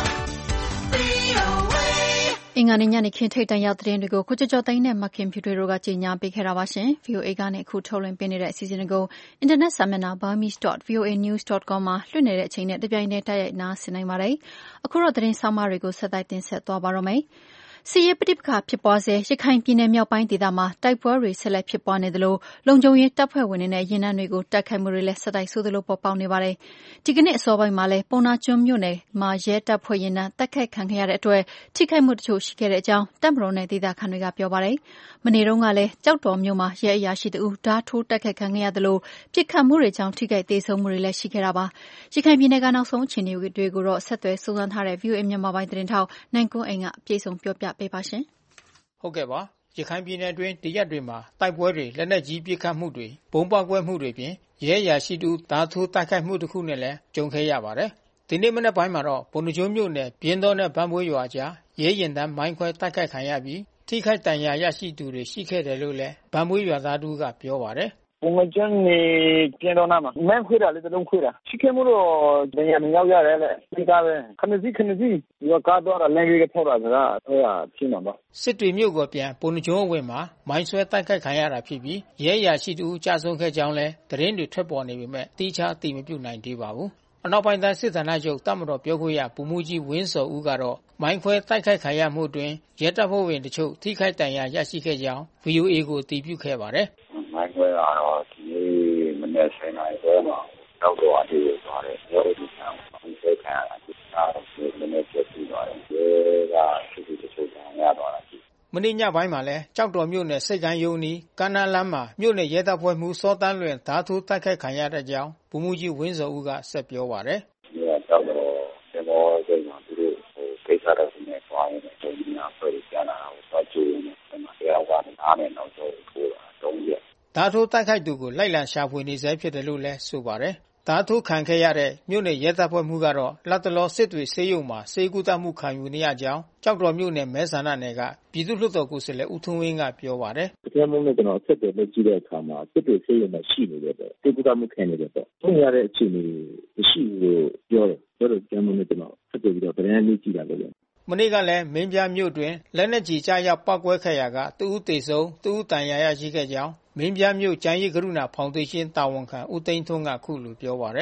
VOA အင်္ဂါနေ့ညနေခင်းထိပ်တန်းရောက်သတင်းတွေကိုကိုကျော်ကျော်သိန်းနဲ့မခင်ဖြူထွေးတို့ကကြီးညာပေးခဲ့တာပါရှင်။ VOA ကနေအခုထုတ်လွှင့်ပေးနေတဲ့အစီအစဉ်တွေကိုအင်တာနက်စာမျက်နှာ burmese.voanews.com မှာလွှင့်နေတဲ့အချိန်နဲ့တပြိုင်တည်းတိုက်ရိုက်နားဆင်နိုင်ပါတယ်။အခုတော့သတင်းဆောင်းပါးတွေကိုဆက်တိုက်တင်ဆက်သွားပါတော့မယ်။စစ်ရေးပဋိပက္ခဖြစ်ပွားဆဲရခိုင်ပြည်နယ်မြောက်ပိုင်းဒေသမှာတိုက်ပွဲတွေဆက်လက်ဖြစ်ပွားနေသလိုလုံခြုံရေးတပ်ဖွဲ့ဝင်တွေနဲ့ယာဉ်တန်းတွေကိုတိုက်ခိုက်မှုတွေလည်းဆက်တိုက်ဆိုသလိုပေါ်ပေါက်နေပါတယ်။ဒီကနေ့အစောပိုင်းမှာလည်းပုဏ္ဏားကျွန်းမြို့နယ်မှာရဲတပ်ဖွဲ့ယာဉ်တန်းတိုက်ခိုက်ခံခဲ့ရတဲ့အတွက်ထိခိုက်မှုတချို့ရှိခဲ့တဲ့အကြောင်းတပ်မတော်နဲ့ဒေသခံတွေကပြောပါတယ်။မနေ့တုန်းကလည်းကျောက်တော်မြို့မှာရဲအရာရှိတဦးဓားထိုးတိုက်ခိုက်ခံခဲ့ရသလိုပစ်ခတ်မှုတွေကြောင့်ထိခိုက်သေဆုံးမှုတွေလည်းရှိခဲ့တာပါ။ရခိုင်ပြည်နယ်ကနောက်ဆုံးအခြေအနေတွေကိုတော့ဆက်သွယ်စုံစမ်းထားတဲ့ VOA မြန်မာပိုင်းသတင်းထောက်နိုင်ကွန်းအိမ်ကအပြည့်အစုံပြောပြပေးပါရှင်။ဟုတ်ကဲ့ပါရခိုင်ပြည်နယ်အတွင်းတရက်တွေမှာတိုက်ပွဲတွေလက်နက်ကြီးပစ်ခတ်မှုတွေဘုံပေါက်ကွဲမှုတွေပြင်ရဲအရာရှိတူဓာတ်ထိုးတိုက်ခိုက်မှုတစ်ခုနဲ့လည်းကြုံခဲ့ရပါတယ်။ဒီနေ့မနက်ပိုင်းမှာတော့ပုဏ္ဏားကျွန်းမြို့နယ်ပြင်းတော်နဲ့ဗန်းဘွေးရွာကြားရဲရင်တန်းမိုင်းခွဲတိုက်ခိုက်ခံရပြီးထိခိုက်ဒဏ်ရာရရှိသူတွေရှိခဲ့တယ်လို့လည်းဗန်းဘွေးရွာသားတို့ကပြောပါတယ်။ပုဏ္ဏားကျွန်းနေပြင်းတော်နာမှာမိုင်းခွဲတာလေတလုံးခွဲတာရှိခဲ့မှုတော့ဒဏ်ရာမရောက်ရတယ်လေဒီကားပဲခဏစီဒီကားတော့လမ်းကြီးကထောက်တာကဖြစ်မှာပါစစ်တွေမြို့ကိုပြန်ပုဏ္ဏားကျွန်းအဝင်မှာမိုင်းဆွဲတိုက်ခိုက်ခံရတာဖြစ်ပြီးရဲအရာရှိတူကြာဆုံးခဲ့ကြောင်းလည်းသတင်းတွေထွက်ပေါ်နေပေမဲ့တိကျအသိမပြုနိုင်သေးပါဘူးအနောက်ပိုင်းတိုင်းစစ်ဌာနချုပ်တပ်မတော်ပြောခွင့်ရဗိုလ်မှူးကြီးဝင်းစောဦးကတော့မိုင်းခွဲတိုက်ခိုက်ခံရမှုအတွင်းရဲတပ်ဖွဲ့ဝင်တချို့ထိခိုက်ဒဏ်ရာရရှိခဲ့ကြောင်း VOA ကိုအတည်ပြုခဲ့ပါတယ်မိုင်းခွဲကတော့ဒီမနေ့10နာရီခွဲမှာတောက်တော့အတူသွားတယ်ရဲအုပ်ကြီးကမိုင်းခွဲခံရတာဒီမနေ့ကျပြီးသွားတယ်ရဲကသူတချို့ဒဏ်ရာရသွားတာမနေ့ညပိုင်းမှာလဲကြောက်တော်မြို့နယ်စိတ်ကမ်းယုံနီကမ်းနားလမ်းမှာမြို့နယ်ရဲတပ်ဖွဲ့မှူးစောတန်းလွင်ဓာတ်ထိုးတိုက်ခိုက်ခံရတဲ့ကြောင်းဗိုလ်မှူးကြီးဝင်းစောဦးကဆက်ပြောပါတယ်။ဒီကကြောက်တော်ဒီမောစိတ်မှာသူတို့ကိစ္စတော့ဒီနေ့သွားရင်ပုံမှန်ဖွဲ့ကြတာကိုသွားကြည့်နေတယ်မှာတရားဝင်အားနဲ့နောက်ဆုံးထိုးတာ3ရက်ဓာတ်ထိုးတိုက်ခိုက်သူကိုလိုက်လံရှာဖွေနေဆဲဖြစ်တယ်လို့လဲဆိုပါတယ်။ဓာတ်ထိုးခံခဲ့ရတဲ့မြို့နယ်ရဲတပ်ဖွဲ့မှူးကတော့လက်တလောစစ်တွေဆေးရုံမှာဆေးကုသမှုခံယူနေရကြောင်းကြောက်တော်မြို့နယ်မဲဆန္ဒနယ်ကပြည်သူ့လွှတ်တော်ကိုယ်စားလှယ်ဦးထွန်းဝင်းကပြောပါတယ်။တရားမုန်းနဲ့ကျွန်တော်ဆက်တယ်လို့ကြည့်တဲ့အခါမှာစစ်တွေဆေးရုံမှာရှိနေတယ်ပေါ့။ဆေးကုသမှုခံနေတယ်ပေါ့။ဆုံးရတဲ့အခြေအနေရှိလို့ပြောတယ်။ပြောလို့တရားမုန်းနဲ့ကျွန်တော်ဆက်တယ်ပြီးတော့တရားလေးကြည့်တာလို့မနေ့ကလည်းမင်းပြားမြို့တွင်လက်နက်ကြီးကြားရောက်ပောက်ကွဲခဲ့ရာကတဦးသေဆုံးတဦးဒဏ်ရာရရှိခဲ့ကြောင်းမင်းပြားမြို့ကျန်းရိပ်ကရုဏာဖောင်ဒေးရှင်းတာဝန်ခံဦးသိန်းထွန်းကခုလိုပြောပါတယ်။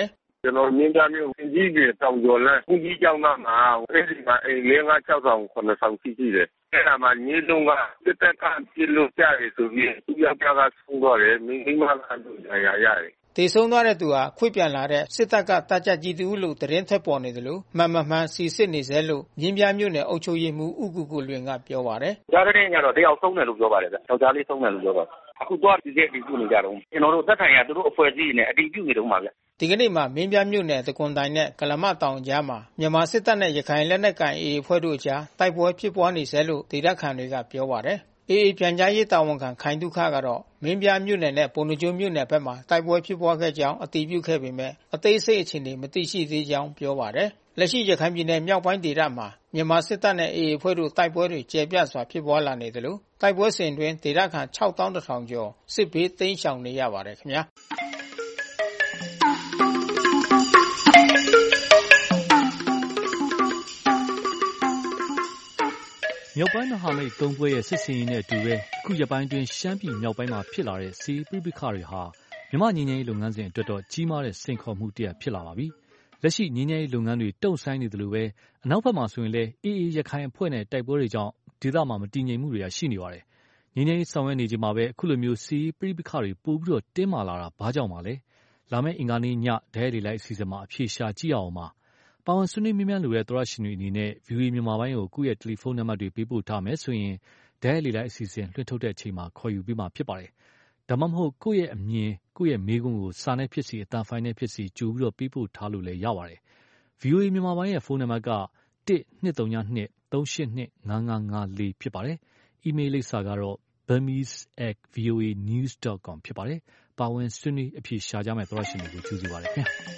ကျွန်တော်မြင်းပြမျိုးအင်ကြီးတွေတောင်ကျော်လမ်းဦးကြီးကျောင်းသားမှာအဲ့ဒီမှာအိမ်4-5-6 ဆောင် 9 ဆောင်ရှိတယ်အဲ့ဒါမှညီလုံးကစစ်တပ်ကပြစ်လို့ကြတယ်ဆိုပြီးသူယောက်ျားကဆုံးတော့တယ်မိန်းမကလည်းရတယ်တေဆုံးသွားတဲ့သူဟာခွေ့ပြန်လာတဲ့စစ်တပ်ကတပ်ကြပ်ကြီးတူလို့သတင်းထက်ပေါ်နေတယ်လို့မှန်စီစစ်နေစေလို့မြင်းပြမြို့နယ်အုပ်ချုပ်ရေးမှူးဦးကူကိုလွင်ကပြောပါတယ်။ကြားတဲ့ညတော့တယောက်ဆုံးတယ်လို့ပြောပါတယ်ဗျ။ယောက်ျားလေးဆုံးတယ်လို့ပြောပါတယ်။အခုတော့ဒီကိစ္စနေကြတော့ကျွန်တော်တို့သက်ဆိုင်ရာသူတို့အဖွဲ့အစည်းနဲ့အတည်ပြုနေတော့မှာဗျ။ဒီကနေ့မှာမင်းပြမြို့နယ်တကွန်တိုင်နဲ့ကလမတောင်ကြားမှာမြန်မာစစ်တပ်နဲ့ရခိုင်လက်နက်ကိုင် AA အဖွဲ့တို့ကြားတိုက်ပွဲဖြစ်ပွားနေစေလို့ဒေသခံတွေကပြောပါတယ်။ AA ပြန်ကြားရေးတာဝန်ခံခိုင်ဒုခကတော့မင်းပြမြို့နယ်နဲ့ပုဏ္ဏားကျွန်းမြို့နယ်ဘက်မှာတိုက်ပွဲဖြစ်ပွားခဲ့ကြောင်းအတည်ပြုခဲ့ပေမဲ့အသေးစိတ်အခြေအနေမသိရှိသေးကြောင်းပြောပါတယ်။လက်ရှိရခိုင်ပြည်နယ်မြောက်ပိုင်းဒေသမှာမြန်မာစစ်တပ်နဲ့ AA အဖွဲ့တို့တိုက်ပွဲတွေကျေပြန့်စွာဖြစ်ပွားလာနေတယ်လို့တိုက်ပွဲစဉ်တွင်ဒေသခံ 6,100 ကျော်စစ်ဘေးတိမ်းရှောင်နေရပါတယ်ခင်ဗျာ။မြောက်ပိုင်းမဟာမိတ်၃ဖွဲ့ရဲ့စစ်စင်ရေးနဲ့အတူပဲအခုရက်ပိုင်းတွင်ရှမ်းပြည်မြောက်ပိုင်းမှာဖြစ်လာတဲ့စီးပြိပခါတွေဟာမြန်မာငြိမ်းချမ်းရေးလုပ်ငန်းစဉ်အတွက်တော့ကြီးမားတဲ့စိန်ခေါ်မှုတစ်ရပ်ဖြစ်လာပါပြီ။လက်ရှိငြိမ်းချမ်းရေးလုပ်ငန်းတွေတုံ့ဆိုင်းနေတယ်လို့ပဲအနောက်ဘက်မှာဆိုရင်လည်းအေးအေးရခိုင်အဖွဲ့နဲ့တိုက်ပွဲတွေကြောင့်ဒေသမှာမတည်ငြိမ်မှုတွေရှိနေပါတယ်။ငြိမ်းချမ်းရေးဆောင်ရွက်နေချိန်မှာပဲအခုလိုမျိုးစီးပြိပခါတွေပို့ပြီးတော့တင်းမာလာတာဘာကြောင့်ပါလဲ။လာမယ့်အင်္ဂါနေ့ညဒဲရီလိုက်အစီအစဉ်မှာအဖြေရှာကြည့်အောင်ပါ။ပါဝင်ဆွေးနွေးမြန်းလိုတဲ့သောရရှင်တွေအနေနဲ့ VOA မြန်မာပိုင်းကိုကိုယ့်ရဲ့တယ်လီဖုန်းနံပါတ်တွေပေးပို့ထားမယ်ဆိုရင်ဒဲရီလိုက်အစီအစဉ်လွှင့်ထုတ်တဲ့အချိန်မှာခေါ်ယူပြီးမှဖြစ်ပါတယ်။ဒါမှမဟုတ်ကိုယ့်ရဲ့အမြင်ကိုယ့်ရဲ့မေးခွန်းကိုစာနဲ့ဖြစ်စီအတန်ဖိုင်နဲ့ဖြစ်စီကြိုပြီးတော့ပေးပို့ထားလို့လည်းရပါတယ်။ VOA မြန်မာပိုင်းရဲ့ဖုန်းနံပါတ်က1-232-382-5554ဖြစ်ပါတယ်။ အီးမေးလ်လိပ်စာကတော့ burmese@voanews.com ဖြစ်ပါတယ်။ပါဝင်ဆွေးနွေးအဖြေရှာကြမယ့်သောရရှင်တွေကိုကြိုဆိုပါတယ်ခင်ဗျာ။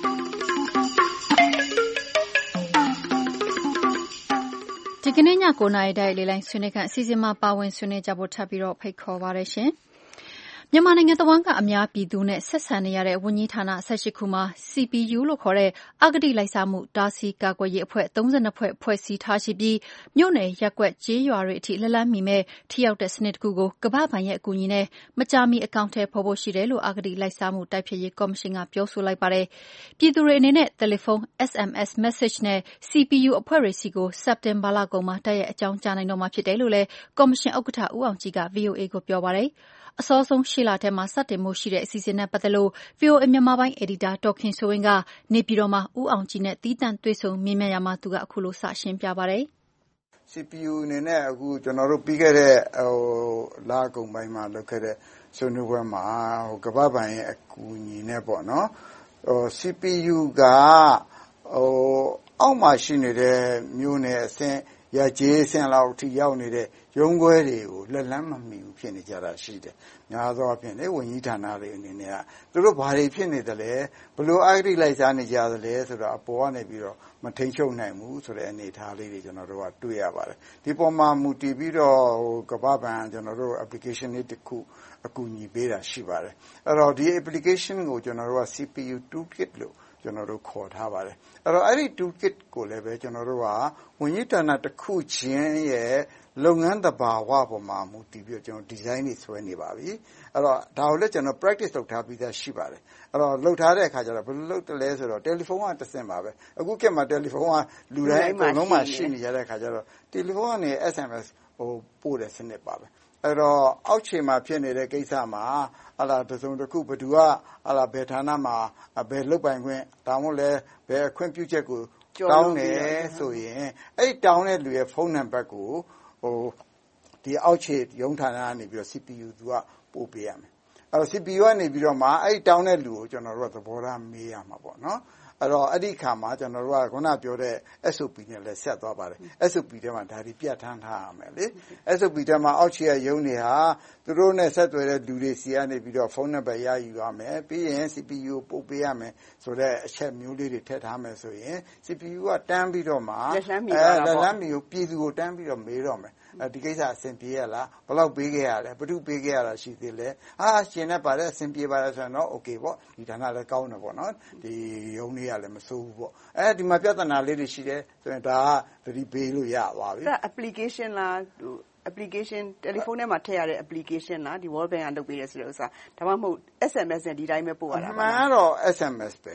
ဒီကနေ့ည9:00နာရီတိုက်လေးလိုင်းဆွေးနွေးခန့်အစီအစဉ်မှာပါဝင်ဆွေးနွေးကြဖို့ထပ်ပြီးတော့ဖိတ်ခေါ်ပါရရှင်။မြန်မာနိုင်ငံတဝန်းကအများပြည်သူနဲ့ဆက်ဆံနေရတဲ့ဝန်ကြီးဌာန18ခုမှာ CPU လို့ခေါ်တဲ့အဂတိလိုက်စားမှုတားဆီးကာကွယ်ရေးအဖွဲ့32ဖွဲ့ဖွဲ့စည်းထားရှိပြီးမြို့နယ်ရပ်ကွက်ကျေးရွာတွေအထိလက်လန်းမီမဲ့ထိရောက်တဲ့စနစ်တစ်ခုကိုကမ္ဘာ့ဘဏ်ရဲ့အကူအညီနဲ့မကြာမီအကောင့်ထဲပေါ်ဖို့ရှိတယ်လို့အဂတိလိုက်စားမှုတိုက်ဖျက်ရေးကော်မရှင်ကပြောဆိုလိုက်ပါတယ်။ပြည်သူတွေအနေနဲ့တယ်လီဖုန်း SMS message နဲ့ CPU အဖွဲ့တွေစီကိုစက်တင်ဘာလကုန်မှာတိုက်ရိုက်အကြောင်းကြားနိုင်တော့မှာဖြစ်တယ်လို့လည်းကော်မရှင်ဥက္ကဋ္ဌဦးအောင်ကြည်က VOA ကိုပြောပါတယ်။အစောဆုံးရှေ့လထဲမှာစတင်မှုရှိတဲ့အစီအစဉ်နဲ့ပတ်သက်လို့ VOA မြန်မာပိုင်းအယ်ဒီတာဒေါ်ခင်စိုးဝင်းကနေပြည်တော်မှာဦးအောင်ကြည်နဲ့သီးသန့်တွေ့ဆုံမေးမြန်းရာမှာသူကအခုလိုစရှင်းပြပါတယ်။ CPU အနေနဲ့အခုကျွန်တော်တို့ပြီးခဲ့တဲ့လကုန်ပိုင်းမှာလုပ်ခဲ့တဲ့ဆွေးနွေးပွဲမှာကမ္ဘာ့ဘဏ်ရဲ့အကူအညီနဲ့ပေါ့နော်CPU ကအောက်မှာရှိနေတဲ့မျိုးနဲ့အဆင့်ရကြေးအဆင့်လောက်အထိရောက်နေတဲ့ရုံးခွဲတွေကိုလက်လန်းမမီဘူးဖြစ်နေကြတာရှိတယ်။များသောအားဖြင့်ဝန်ကြီးဌာနတွေအနေနဲ့ကသူတို့ဘာတွေဖြစ်နေတယ်လဲဘလို့အဂတိလိုက်စားနေကြတယ်လဲဆိုတော့အပေါ်ကနေပြီးတော့မထိန်ချုပ်နိုင်ဘူးဆိုတဲ့အနေအထားလေးတွေကျွန်တော်တို့ကတွေ့ရပါတယ်။ဒီပေါ်မှာမူတည်ပြီးတော့ကမ္ဘာ့ဘဏ်ကျွန်တော်တို့ application လေးတစ်ခုအကူအညီပေးတာရှိပါတယ်။အဲ့တော့ဒီ application ကိုကျွန်တော်တို့က CPU toolkit လို့ကျွန်တော်တို့ခေါ်ထားပါတယ်။အဲ့တော့အဲ့ဒီ toolkit ကိုလည်းပဲကျွန်တော်တို့ကဝန်ကြီးဌာနတစ်ခုချင်းရဲ့လုပ်ငန်းတဘာဝပေါ်မှာမူတည်ပြီးတော့ကျွန်တော်ဒီဇိုင်းတွေဆွဲနေပါပြီ။အဲ့တော့ဒါကိုလည်းကျွန်တော် practice လုပ်ထားပြီးသားရှိပါတယ်။အဲ့တော့လုပ်ထားတဲ့အခါကျတော့ဘယ်လိုလုပ်တယ်လဲဆိုတော့တယ်လီဖုန်းကတစ်ဆင့်ပါပဲ။အခုခေတ်မှာတယ်လီဖုန်းကလူတိုင်းအကုန်လုံးမှာရှိနေရတဲ့အခါကျတော့တယ်လီဖုန်းကနေ SMS ပို့တဲ့စနစ်ပါပဲ။အဲ့တော့အောက်ခြေမှာဖြစ်နေတဲ့ကိစ္စမှာတစုံတစ်ခုဘယ်သူကဘယ်ဌာနမှာဘယ်လုပ်ပိုင်ခွင့်ဒါမှမဟုတ်လဲဘယ်အခွင့်ပြုချက်ကိုတောင်းတယ်ဆိုရင်အဲ့တောင်းတဲ့လူရဲ့ဖုန်းနံပါတ်ကိုဒီအောက်ခြေရုံးဌာနကနေပြီးတော့ CPU သူကပို့ပေးရမယ်။အဲ့တော့ CPU ကနေပြီးတော့မှအဲ့တောင်းတဲ့လူကိုကျွန်တော်တို့ကသဘောထားမေးရမှာပေါ့နော်။အဲ့တော့အဲ့ဒီခါမှာကျွန်တော်တို့ကခုနပြောတဲ့ SOP နဲ့လည်းဆက်သွားပါတယ်။ SOP ထဲမှာဒါတွေပြဋ္ဌာန်းထားရမယ်လေ။ SOP ထဲမှာအောက်ခြေရုံးတွေဟာသူတို့နဲ့ဆက်သွယ်တဲ့လူတွေစီကနေပြီးတော့ဖုန်းနံပါတ်ရယူရမယ်။ပြီးရင် CPU ကိုပို့ပေးရမယ်ဆိုတဲ့အချက်မျိုးလေးတွေထည့်ထားမယ်ဆိုရင် CPU ကတန်းပြီးတော့မှလက်လန်းမီကိုပြည်သူကိုတန်းပြီးတော့မေးတော့မယ်။ဒီကိစ္စအဆင်ပြေရလားဘယ်လောက်ပေးခဲ့ရလဲဘယ်သူပေးခဲ့ရတာရှိသေးလဲရှင်နဲ့ပါတယ်အဆင်ပြေပါတယ်ဆိုတော့ okay ပေါ့ဒီဌာနလည်းကောင်းတယ်ပေါ့နော်ဒီရုံးလေးကလည်းမဆိုးဘူးပေါ့ဒီမှာပြဿနာလေးတွေရှိတယ်ဆိုရင်ဒါကသတိပေးလို့ရသွားပြီ။ application လား application တယ်လီဖုန်းထဲမှာထည့်ရတဲ့ application လားဒီ World Bank ကလုပ်ပေးတယ်ဆိုတဲ့ဥစ္စာဒါမှမဟုတ် SMS နဲ့ဒီတိုင်းပဲပို့ရတာပါမှန်တော့ SMS ပဲ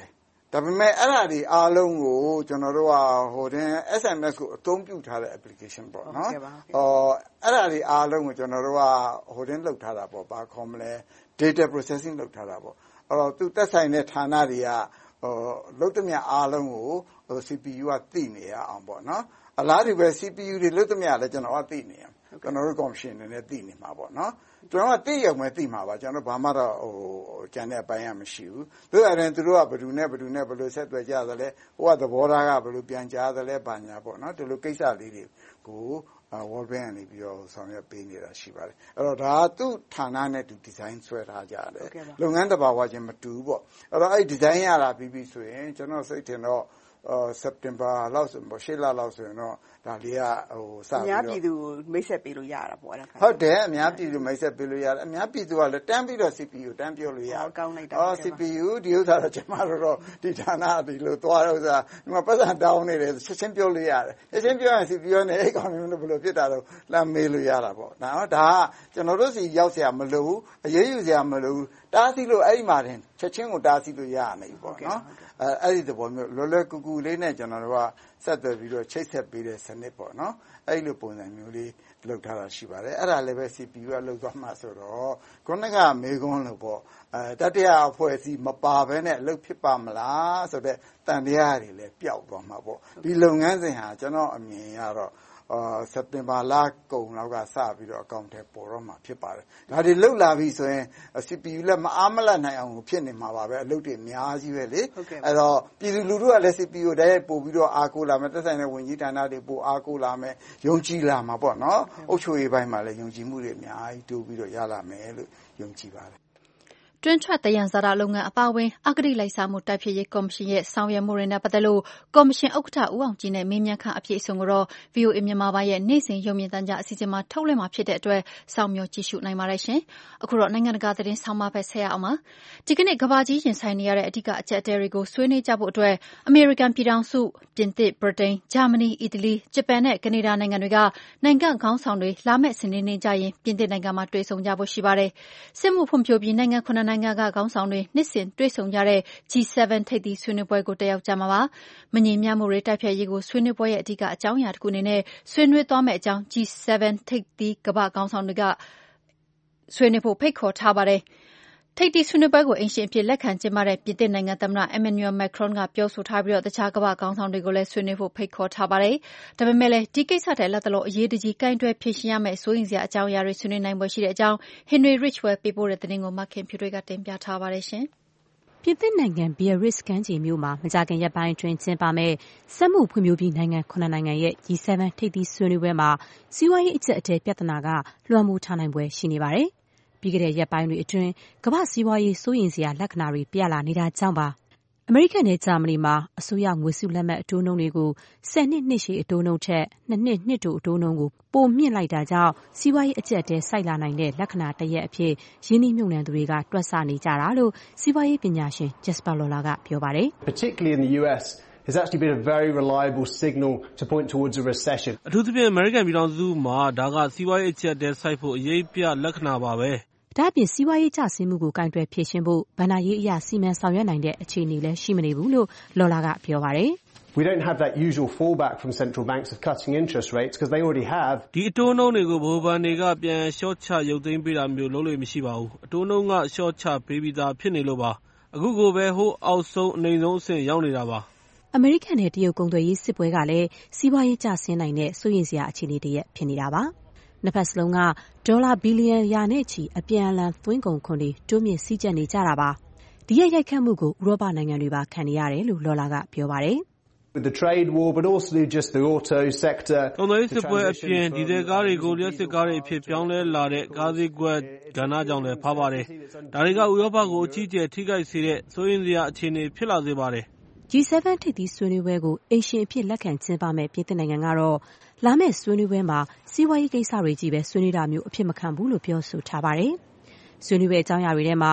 ဒါပေမဲ့အဲ့ဒါတွေအားလုံးကိုကျွန်တော်တို့ကSMS ကိုအသုံးပြုထားတဲ့ application ပေါ့နော်အဲ့ဒါတွေအားလုံးကိုကျွန်တော်တို့ကလုပ်ထားတာပေါ့ဘာခေါ်မလဲ data processing လုပ်ထားတာပေါ့အဲ့တော့သူသက်ဆိုင်တဲ့ဌာနတွေကလုပ်သမျှအားလုံးကိုCPU ကသိနေရအောင်ပေါ့နော်အလားတူပဲ CPU တွေလုပ်သမျှလည်းကျွန်တော်ကသိနေရကျွန်တော်တို့ commission တွေနဲ့သိနေမှာပေါ့နော်ကျွန်တော်ကသိရုံပဲသိမှာပါကျွန်တော်ဘာမှတော့ကျန်တဲ့အပိုင်းကမရှိဘူးတို့ရတယ်သူတို့ကဘယ်လိုဆက်သွယ်ကြသလဲဟိုကသဘောထားကဘယ်လိုပြန်ကြားသလဲဘာညာပေါ့နော်ဒီလိုကိစ္စလေးတွေကို World Bank ကနေပြီးတော့ဆောင်ရွက်ပေးနေတာရှိပါတယ်အဲ့တော့ဒါသူ့ဌာနနဲ့သူ design ဆွဲထားကြတယ်လုပ်ငန်းတဘာဝချင်းမတူဘူးပေါ့အဲ့တော့အဲ့ design ရတာပြီးပြီဆိုရင်ကျွန်တော်စိတ်ထင်တော့September လောက်ဆိုရှေ့လလောက်ဆိုရင်တော့ဒါလေးကစပြီးတော့အများပြည်သူမိတ်ဆက်ပေးလို့ရတာပေါ့အဲ့ဒါဟုတ်တယ်အများပြည်သူမိတ်ဆက်ပေးလို့ရတယ်အများပြည်သူကလည်းတန်းပြီးတော့ CPU တန်းပြောလို့ရတယ်ကောင်းလိုက်တာCPU ဒီဥစ္စာတော့ကျွန်တော်တို့ဒီဌာနဒီလိုသွားတော့ဥစ္စာဒီမှာပတ်စံတောင်းနေတယ်ချက်ချင်းပြောလို့ရတယ်ချက်ချင်းပြောရင် CPU နဲ့အဲ့ကောင်မျိုးတို့ဘယ်လိုဖြစ်တာတော့လမ်းမေးလို့ရတာပေါ့နော်ဒါကကျွန်တော်တို့စီရောက်เสียမလို့အရေးယူเสียမလို့တားဆီးလို့အဲ့ဒီမှာတင်ချက်ချင်းကိုတားဆီးလို့ရနိုင်ပြီပေါ့နော်အဲ့ဒီသဘောမျိုးလောလောကူကူလေးနဲ့ကျွန်တော်တို့ကဆက်သွယ်ပြီးတော့ချိတ်ဆက်ပေးတဲ့စနစ်ပေါ့နော်အဲ့လိုပုံစံမျိုးလေးလုပ်ထားတာရှိပါတယ်အဲ့ဒါလည်းပဲ CPU ကလုပ်သွားမှဆိုတော့ခုနကမေခွန်းလို့ပေါ့တတိယအဖွဲ့အစည်းမပါဘဲနဲ့အလုပ်ဖြစ်ပါမလားဆိုတော့တန်တရားတွေလည်းပျောက်သွားမှာပေါ့ဒီလုပ်ငန်းစဉ်ဟာကျွန်တော်အမြင်ရတော့စက်တင်ဘာလကုန်လောက်ကစပြီးတော့အကောင့်ထဲပေါ်တော့မှာဖြစ်ပါတယ်ဒါတွေလှုပ်လာပြီဆိုရင် CPU လည်းမအားမလတ်နိုင်အောင်ဖြစ်နေမှာပါပဲအလုပ်တွေအများကြီးပဲလေအဲ့တော့ပြည်သူလူထုကလည်း CPU တည်းပို့ပြီးတော့အားကိုးလာမယ်သက်ဆိုင်တဲ့ဝန်ကြီးဌာနတွေပို့အားကိုးလာမယ်ယုံကြည်လာမှာပေါ့နော်အုပ်ချုပ်ရေးပိုင်းမှာလည်းယုံကြည်မှုတွေအများကြီးတိုးပြီးတော့ရလာမယ်လို့ယုံကြည်ပါတယ်တွင်းထွက်သယံဇာတလုပ်ငန်းအပါအဝင်အဂတိလိုက်စားမှုတိုက်ဖျက်ရေးကော်မရှင်ရဲ့ဆောင်ရွက်မှုတွေနဲ့ပတ်သက်လို့ကော်မရှင်ဥက္ကဋ္ဌဦးအောင်ကြည်နဲ့မေးမြန်းခန်းအပြည့်အစုံကိုတော့ VOA မြန်မာပိုင်းရဲ့နေ့စဉ်ရုံမြင့်သံကြားအစီအစဉ်မှာထုတ်လွှင့်မှာဖြစ်တဲ့အတွက်စောင့်မျှော်ကြည့်ရှုနိုင်ပါတယ်ရှင်။အခုတော့နိုင်ငံတကာသတင်းဆောင်မဖက်ဆက်ရအောင်ပါ။ဒီကနေ့ကမ္ဘာကြီးရင်ဆိုင်နေရတဲ့အဓိကအကျပ်အတည်းတွေကိုဆွေးနွေးကြဖို့အတွက်အမေရိကန်ပြည်ထောင်စုပြင်သစ်ဗြိတိန်ဂျာမနီအီတလီဂျပန်နဲ့ကနေဒါနိုင်ငံတွေကနိုင်ငံခေါင်းဆောင်တွေလာမယ့်စနေနေ့ကျရင်ပြင်သစ်နိုင်ငံမှာတွေ့ဆုံကြဖို့ရှိပါတယ်။စစ်မှုဖွံ့ဖြိုးပြီးနိုင်ငံ9နိုင်ငံကခေါင်းဆောင်တွေနှစ်စဉ်တွေ့ဆုံကြတဲ့ G7 ထိပ်သီးဆွေးနွေးပွဲကိုတက်ရောက်ကြမှာပါ။မငြိမ်မညမှုတွေတိုက်ဖျက်ရေးကိုဆွေးနွေးပွဲရဲ့အဓိကအကြောင်းအရာတစ်ခုအနေနဲ့ဆွေးနွေးသွားမယ့်အကြောင်း G7 ထိပ်သီးကမ္ဘာခေါင်းဆောင်တွေကဆွေးနွေးဖို့ဖိတ်ခေါ်ထားပါတယ်။ထိပ်သီးဆွေးနွေးပွဲကိုအိမ်ရှင်အဖြစ်လက်ခံကျင်းပတဲ့ပြင်သစ်နိုင်ငံသမ္မတ Emmanuel Macron ကပြောဆိုထားပြီးတခြားကမ္ဘာခေါင်းဆောင်တွေကိုလည်းဆွေးနွေးဖို့ဖိတ်ခေါ်ထားပါတယ်။ဒါပေမဲ့လည်းဒီကိစ္စထက်လက်တလောအရေးတကြီးကိုင်တွယ်ဖြေရှင်းရမယ့်စိုးရိမ်စရာအကြောင်းအရာတွေဆွေးနွေးနိုင်ပွဲရှိတဲ့အကြောင်း Henry Ridgwell ပေးပို့တဲ့သတင်းကိုမခင်ဖြူတွေကတင်ပြထားပါတယ်ရှင်။ပြင်သစ်နိုင်ငံ Biarritz ကမ်းခြေမြို့မှာမကြာခင်ရက်ပိုင်းအတွင်းကျင်းပမယ့်စက်မှုဖွံ့ဖြိုးပြီးနိုင်ငံ9နိုင်ငံရဲ့ G7 ထိပ်သီးဆွေးနွေးပွဲမှာစီးပွားရေးအကျပ်အတည်းပြဿနာကလွှမ်းမိုးထားနိုင်ပွဲရှိနေပါတယ်။ပြီးခဲ့တဲ့ရက်ပိုင်းတွေအတွင်းကမ္ဘာစီးပွားရေးစိုးရိမ်စရာလက္ခဏာတွေပြလာနေတာကြောင့်ပါအမေရိကန်နဲ့ဂျာမနီမှာအစိုးရငွေစုလက်မှတ်အတိုးနှုန်းတွေကို10နှစ်ရှည်အတိုးနှုန်းထက်2နှစ်တိုးအတိုးနှုန်းကိုပိုမြင့်လိုက်တာကြောင့်စီးပွားရေးအကျပ်အတည်းဆိုက်လာနိုင်တဲ့လက္ခဏာတစ်ရပ်အဖြစ်ရင်းနှီးမြှုပ်နှံသူတွေကတွက်ဆနေကြတာလို့စီးပွားရေးပညာရှင် Jasper Lawler ကပြောပါတယ် Particularly in the US has actually been a very reliable signal to point towards a recession. အထူးသဖြင့်အမေရိကန်ပြည်ထောင်စုမှာဒါကစီးပွားရေးအကျပ်အတည်းဆိုက်ဖို့အရေးပြလက္ခဏာပါပဲဒါ့အပြင်စီးပွားရေးကျဆင်းမှုကိုကင်တွယ်ဖြေရှင်းဖို့ဘဏ္ဍာရေးအရာစီမံဆောင်ရွက်နိုင်တဲ့အခြေအနေလည်းရှိမနေဘူးလို့လော်လာကပြောပါတယ်။ We don't have that usual fallback from central banks of cutting interest rates because they already have. ဒီအတိုးနှုန်းတွေကိုဗဟိုဘဏ်တွေကပြန်လျှော့ချရုပ်သိမ်းပေးတာမျိုးလုပ်လို့မရှိပါဘူး။အတိုးနှုန်းကလျှော့ချပေးပြီးသားဖြစ်နေလို့ပါ။အခုကိုပဲဟိုအောက်ဆုံးအနိမ့်ဆုံးအဆင့်ရောက်နေတာပါ။အမေရိကန်နဲ့တရုတ်ကုန်သွယ်ရေးစစ်ပွဲကလည်းစီးပွားရေးကျဆင်းနိုင်တဲ့စိုးရိမ်စရာအခြေအနေတစ်ရပ်ဖြစ်နေတာပါ။နှစ်ဖက်စလုံးကဒေါ်လာဘီလီယံရာနဲ့ချီအပြန်အလှန်သွင်းကုန်ခွန်တွေတိုးမြင့်စည်းကျပ်နေကြတာပါဒီရဲ့ရိုက်ခတ်မှုကိုဥရောပနိုင်ငံတွေပါခံနေရတယ်လို့လော်လာကပြောပါတယ် With the trade war but also just the auto sector ကုန်သွယ်ရေးစစ်ပွဲအပြင်ဒီဇယ်ကားတွေကိုလျှပ်စစ်ကားတွေအဖြစ်ပြောင်းလဲလာတဲ့ကားဈေးကွက်ကဏ္ဍကြောင့်လည်းဖားပါတယ်ဒါတွေကဥရောပကိုအကြီးအကျယ်ထိခိုက်စေတဲ့စိုးရိမ်စရာအခြေအနေဖြစ်လာစေပါတယ် G7 ထိပ်သီးဆွေးနွေးပွဲကိုအိမ်ရှင်အဖြစ်လက်ခံကျင်းပမဲ့ပြင်သစ်နိုင်ငံကတော့လာမယ့်ဆွေးနွေးပွဲမှာစီးပွားရေးကိစ္စတွေကြီးပဲဆွေးနွေးတာမျိုးအဖြစ်မခံဘူးလို့ပြောဆိုထားပါတယ်။ဆွေးနွေးပွဲအကြောင်းအရာတွေထဲမှာဥ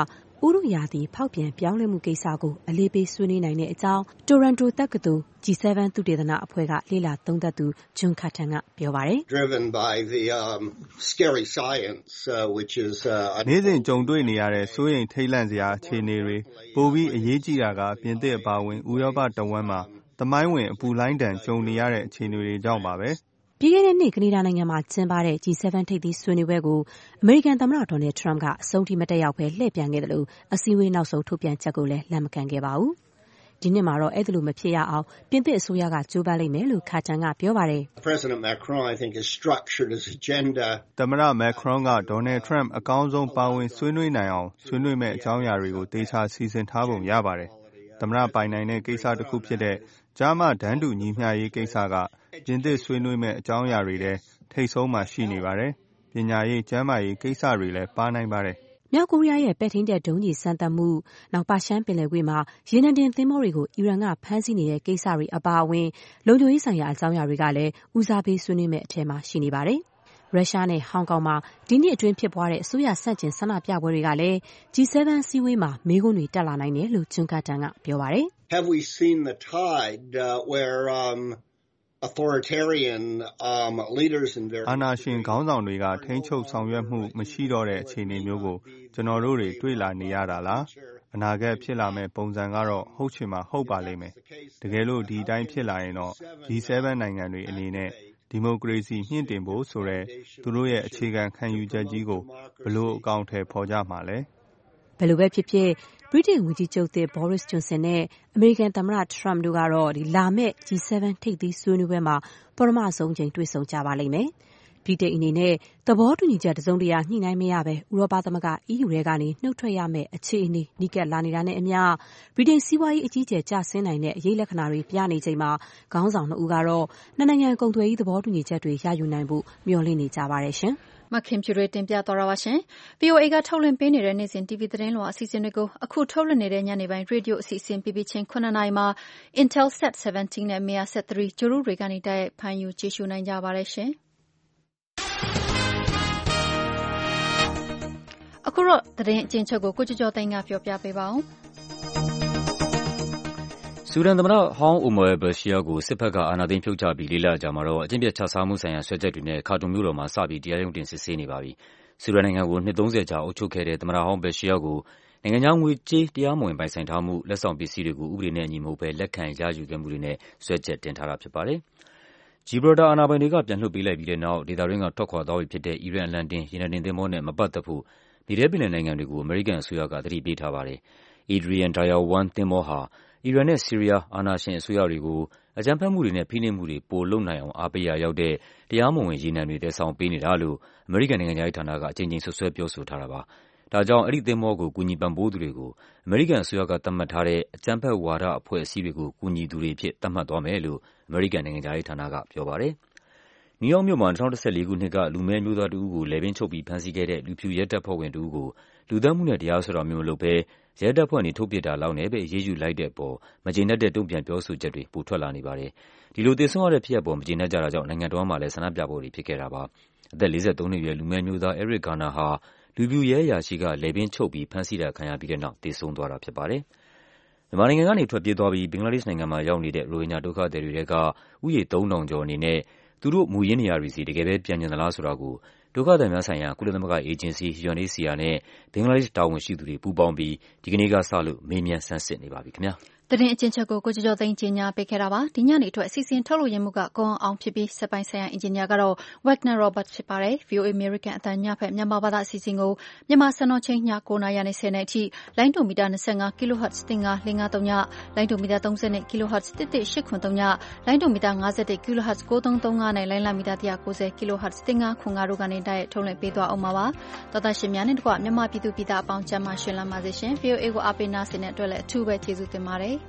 ဥရုရာသီဖောက်ပြန်ပြောင်းလဲမှုကိစ္စကိုအလေးပေးဆွေးနွေးနိုင်တဲ့အကြောင်းတိုရန်တိုတက္ကသိုလ် G7 သုတေသနအဖွဲ့ကလေ့လာသုံးသပ်သူ John Carton ကပြောပါတယ်။ Driven by the scary science which is နေ့စဉ်ကြုံတွေ့နေရတဲ့စိုးရိမ်ထိတ်လန့်စရာအခြေအနေတွေပိုပြီးအရေးကြီးတာကပြင်သစ်အပါအဝင်ဥရောပတဝန်းမှာသမိုင်းဝင်အပူလှိုင်းတံကြုံနေရတဲ့အခြေအနေတွေကြောင့်ပါပဲပြီးခဲ့တဲ့နှစ်ကနေဒါနိုင်ငံမှာကျင်းပတဲ့ G7 ထိပ်သီးဆွေးနွေးပွဲကိုအမေရိကန်သမ္မတဒေါ်နယ်ထရမ့်ကအဆုံးထိမတက်ရောက်ဘဲလှည့်ပြန်ခဲ့တယ်လို့အစည်းအဝေးနောက်ဆုံးထုတ်ပြန်ချက်ကိုလည်းလက်မခံခဲ့ပါဘူး။ဒီနှစ်မှာတော့အဲ့ဒါလိုမဖြစ်ရအောင်ပြင်သစ်အစိုးရကကြိုးပမ်းလိမ့်မယ်လို့ခါတန်ကပြောပါတယ်။ President Macron I think has structured his agenda သမ္မတမက်ခရွန်ကဒေါ်နယ်ထရမ့်အကောင်းဆုံးပါဝင်ဆွေးနွေးနိုင်အောင်ဆွေးနွေးမဲ့အကြောင်းအရာတွေကိုတေချာစီစဉ်ထားပုံရပါတယ်။သမ္မတပိုင်နိုင်တဲ့ကိစ္စတစ်ခုဖြစ်တဲ့ကြားမှဒန်းတူညီမျှရေးကိစ္စကပြင်သစ်ဆွေးနွေးမဲ့အကြောင်းအရာတွေထဲထိပ်ဆုံးမှာရှိနေပါတယ်။ပညာရေးကျန်းမာရေးကိစ္စတွေလည်းပါနိုင်ပါတယ်။မြောက်ကိုရီးယားရဲ့ပဲ့ထိန်းတပ်ဒုံးကျည်စမ်းသပ်မှုနောက်ပါရှန်ပင်လယ်ကွေ့မှာရေနံတင်သင်္ဘောတွေကိုအီရန်ကဖမ်းဆီးနေတဲ့ကိစ္စတွေအပါအဝင်လုံခြုံရေးဆိုင်ရာအကြောင်းအရာတွေကလည်းဦးစားပေးဆွေးနွေးမဲ့အထက်မှာရှိနေပါတယ်။ရုရှားနဲ့ဟောင်ကောင်မှာဒီနှစ်အတွင်းဖြစ်ပွားတဲ့အစိုးရဆန့်ကျင်ဆန္ဒပြပွဲတွေကလည်း G7 အစည်းအဝေးမှာမေးခွန်းတွေတက်လာနိုင်တယ်လို့ဂျွန်ကာတန်ကပြောပါတယ်။ Have we seen the tide where authoritarian leaders in various အာဏာရှင်ခေါင်းဆောင်တွေကထိန်းချုပ်ဆောင်ရွက်မှုမရှိတော့တဲ့အခြေအနေမျိုးကိုကျွန်တော်တို့တွေတွေ့လာနေရတာလားအနာဂတ်ဖြစ်လာမဲ့ပုံစံကတော့ဟုတ်ချင်မှဟုတ်ပါလိမ့်မယ်တကယ်လို့ဒီအတိုင်းဖြစ်လာရင်တော့ G7 နိုင်ငံတွေအနေနဲ့ဒီမိုကရေစီမြင့်တင်ဖို့ဆိုတဲ့သူတို့ရဲ့အခြေခံခံယူချက်ကြီးကိုဘယ်လိုအကောင့်ထဲပေါ်ကြမှာလဲဘယ်လိုပဲဖြစ်ဖြစ်ဗြိတိန်ဝန်ကြီးချုပ်သစ် Boris Johnson နဲ့အမေရိကန်သမ္မတ Trump တို့ကတော့လာမယ့် G7 ထိပ်သီးဆွေးနွေးပွဲမှာပထမဆုံးအကြိမ်တွေ့ဆုံကြပါလိမ့်မယ်။ဗြိတိန်အနေနဲ့သဘောတူညီချက်တစုံတရာညှိနှိုင်းမရဘဲဥရောပသမဂ္ဂ EU ထဲကနေနှုတ်ထွက်ရမယ့်အခြေအနေနီးကပ်လာနေတာနဲ့အမျှဗြိတိန်စီးပွားရေးအကြီးအကျယ်ကျဆင်းနိုင်တဲ့အရေးလက္ခဏာတွေပြနေချိန်မှာခေါင်းဆောင်နှစ်ဦးကတော့နှစ်နိုင်ငံကုန်သွယ်ရေးသဘောတူညီချက်တွေရယူနိုင်ဖို့မျှော်လင့်နေကြပါတယ်ရှင်။မခင်ဖြူတွေတင်ပြသွားတာပါရှင်။ VOA ကထုတ်လွှင့်ပေးနေတဲ့နေ့စဉ် TV သတင်းလွှာအစီအစဉ်တွေကိုအခုထုတ်လွှင့်နေတဲ့ညနေပိုင်းရေဒီယိုအစီအစဉ်ပြီးချင်း9နာရီမှာ Intelsat 17နဲ့ Measat 3ဂြိုဟ်တုတွေကနေတိုက်ရိုက်ဖမ်းယူကြည့်ရှုနိုင်ကြပါတယ်ရှင်။အခုတော့သတင်းအကျဉ်းချုပ်ကိုကိုကျော်သိန်းကပြောပြပေးပါဦး။ဆူဒန်သမ္မတဟောင်းအိုမာဘရှီယာကိုစစ်ဘက်ကအာဏာသိမ်းဖြုတ်ချပြီး၄လကြာမှာတော့အကျင့်ပျက်ခြစားမှုဆိုင်ရာစွဲချက်တွေနဲ့ခါတွန်မြို့တော်မှာစပြီးတရားရုံးတင်စစ်ဆေးနေပါပြီ။ဆူဒန်နိုင်ငံကိုနှစ်30ကြာအုပ်ချုပ်ခဲ့တဲ့သမ္မတဟောင်းဘရှီယာကိုနိုင်ငံခြားငွေကြေးတရားမဝင်ပိုင်ဆိုင်ထားမှုလက်ဆောင်ပစ္စည်းတွေကိုဥပဒေနဲ့အညီမဟုတ်ဘဲလက်ခံရယူခဲ့မှုတွေနဲ့စွဲချက်တင်ထားတာဖြစ်ပါတယ်။ဂျီဘရော်တာအာဏာပိုင်တွေကပြန်လွှတ်ပေးလိုက်ပြီးတဲ့နောက်ဒေသတွင်းကထွက်ခွာသွားပြီဖြစ်တဲ့အီရန်အလံတင်ရေနံတင်သင်္ဘောနဲ့မပတ်သက်ဖို့မြေထဲပင်လယ်နိုင်ငံတွေကိုအမေရိကန်အစိုးရကသတိပေးထားပါတယ်။ Adrian Dier 1သင်္ဘောဟာအီရန်နဲ့ဆီးရီးယားအာဏာရှင်အစိုးရတွေကိုအကြမ်းဖက်မှုတွေနဲ့ဖိနှိပ်မှုတွေပိုလုပ်နိုင်အောင်အားပေးရာရောက်တဲ့တရားမဝင်ရေနံတွေသယ်ဆောင်ပေးနေတာလို့အမေရိကန်နိုင်ငံခြားရေးဌာနကအကြိမ်ကြိမ်စွပ်စွဲပြောဆိုထားတာပါ။ဒါကြောင့်အဲဒီသင်္ဘောကိုကူညီပံ့ပိုးသူတွေကိုအမေရိကန်အစိုးရကသတ်မှတ်ထားတဲ့အကြမ်းဖက်ဝါဒအဖွဲ့အစည်းတွေကိုကူညီသူတွေအဖြစ်သတ်မှတ်သွားမယ်လို့အမေရိကန်နိုင်ငံခြားရေးဌာနကပြောပါတယ်။နယူးယောက်မြို့မှာ2014ခုနှစ်ကလူမည်းမျိုးသားတဦးကိုလည်ပင်းချုပ်ပြီးဖမ်းဆီးခဲ့တဲ့လူဖြူရဲတပ်ဖွဲ့ဝင်တဦးကိုလူသတ်မှုနဲ့တရားစွဲတာမျိုးမလုပ်ဘဲရဲတပ်ဖွဲ့နေထုတ်ပစ်တာလောက်နဲ့ပဲအရေးယူလိုက်တဲ့အပေါ်မကျေနပ်တဲ့တုံ့ပြန်ပြောဆိုချက်တွေပိုထွက်လာနေပါတယ်။ဒီလိုသေဆုံးရတဲ့ဖြစ်ရပ်ပေါ်မကျေနပ်ကြတာကြောင့်နိုင်ငံတော်မှာလည်းဆန္ဒပြပွဲတွေဖြစ်ခဲ့တာပါ။အသက်43နှစ်အရွယ်လူမည်းမျိုးသား Eric Garner ဟာလူဖြူရဲအရာရှိကလည်ပင်းချုပ်ပြီးဖမ်းဆီးတာခံရပြီးတဲ့နောက်သေဆုံးသွားတာဖြစ်ပါတယ်။မြန်မာနိုင်ငံကနေထွက်ပြေးသွားပြီးဘင်္ဂလားဒေ့ရှ်နိုင်ငံမှာရောက်နေတဲ့ရိုဟင်ဂျာဒုက္ခသည်တွေထဲကဥယျာဉ်3000ကျော်အနေနဲ့သူတို့မူရင်းနေရာတွေစီတကယ်ပဲပြန်ချင်သလားဆိုတာကိုဒုက္ခသည်များဆိုင်ရာကုလသမဂ္ဂအေဂျင်စီ UNHCR နဲ့ဘင်္ဂလားဒေ့ရှ်တာဝန်ရှိသူတွေပူးပေါင်းပြီးဒီကနေ့ကစလို့မေးမြန်းဆန်းစစ်နေပါပြီခင်ဗျာ။သတင်းအကျဉ်းချုပ်ကိုကျော်သိန်းကြီးညာပေးခဲ့တာပါ။ဒီညနေအတွက်အစီအစဉ်ထုတ်လို့ရမှုကကောင်းအောင်ဖြစ်ပြီးစက်ပိုင်းဆိုင်ရာအင်ဂျင်နီယာကတော့ Wagner Robert ဖြစ်ပါတယ်။ VOA American အသံညဖက်မြန်မာဘာသာအစီအစဉ်ကိုမြန်မာစံတော်ချိန်ည9:00နာရီနဲ့10:00နာရီအထိလိုင်းဒိုမီတာ25 kHz 15553ညလိုင်းဒိုမီတာ30 kHz 11883ညလိုင်းဒိုမီတာ51 kHz 9335နဲ့လိုင်းလမီတာ190 kHz 1505တို့ကနေတိုက်ရိုက်ထုတ်လွှင့်ပေးသွားအောင်ပါ။သောတာရှင်များနဲ့တကွမြန်မာပြည်သူပြည်သားအပေါင်းကျမ်းမာရှင်လန်းပါစေရှင်။ VOA ကိုအားပေးနာဆင်တဲ့အတွက်လည်းအထူးပဲကျေးဇူးတင်ပါတယ်။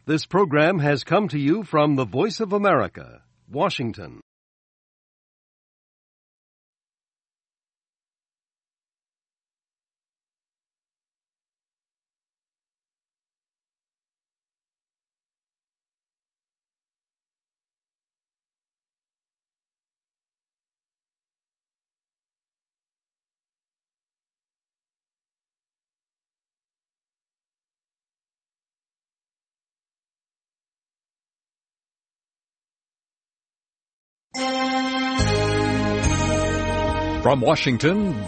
This program has come to you from the Voice of America, Washington. From Washington,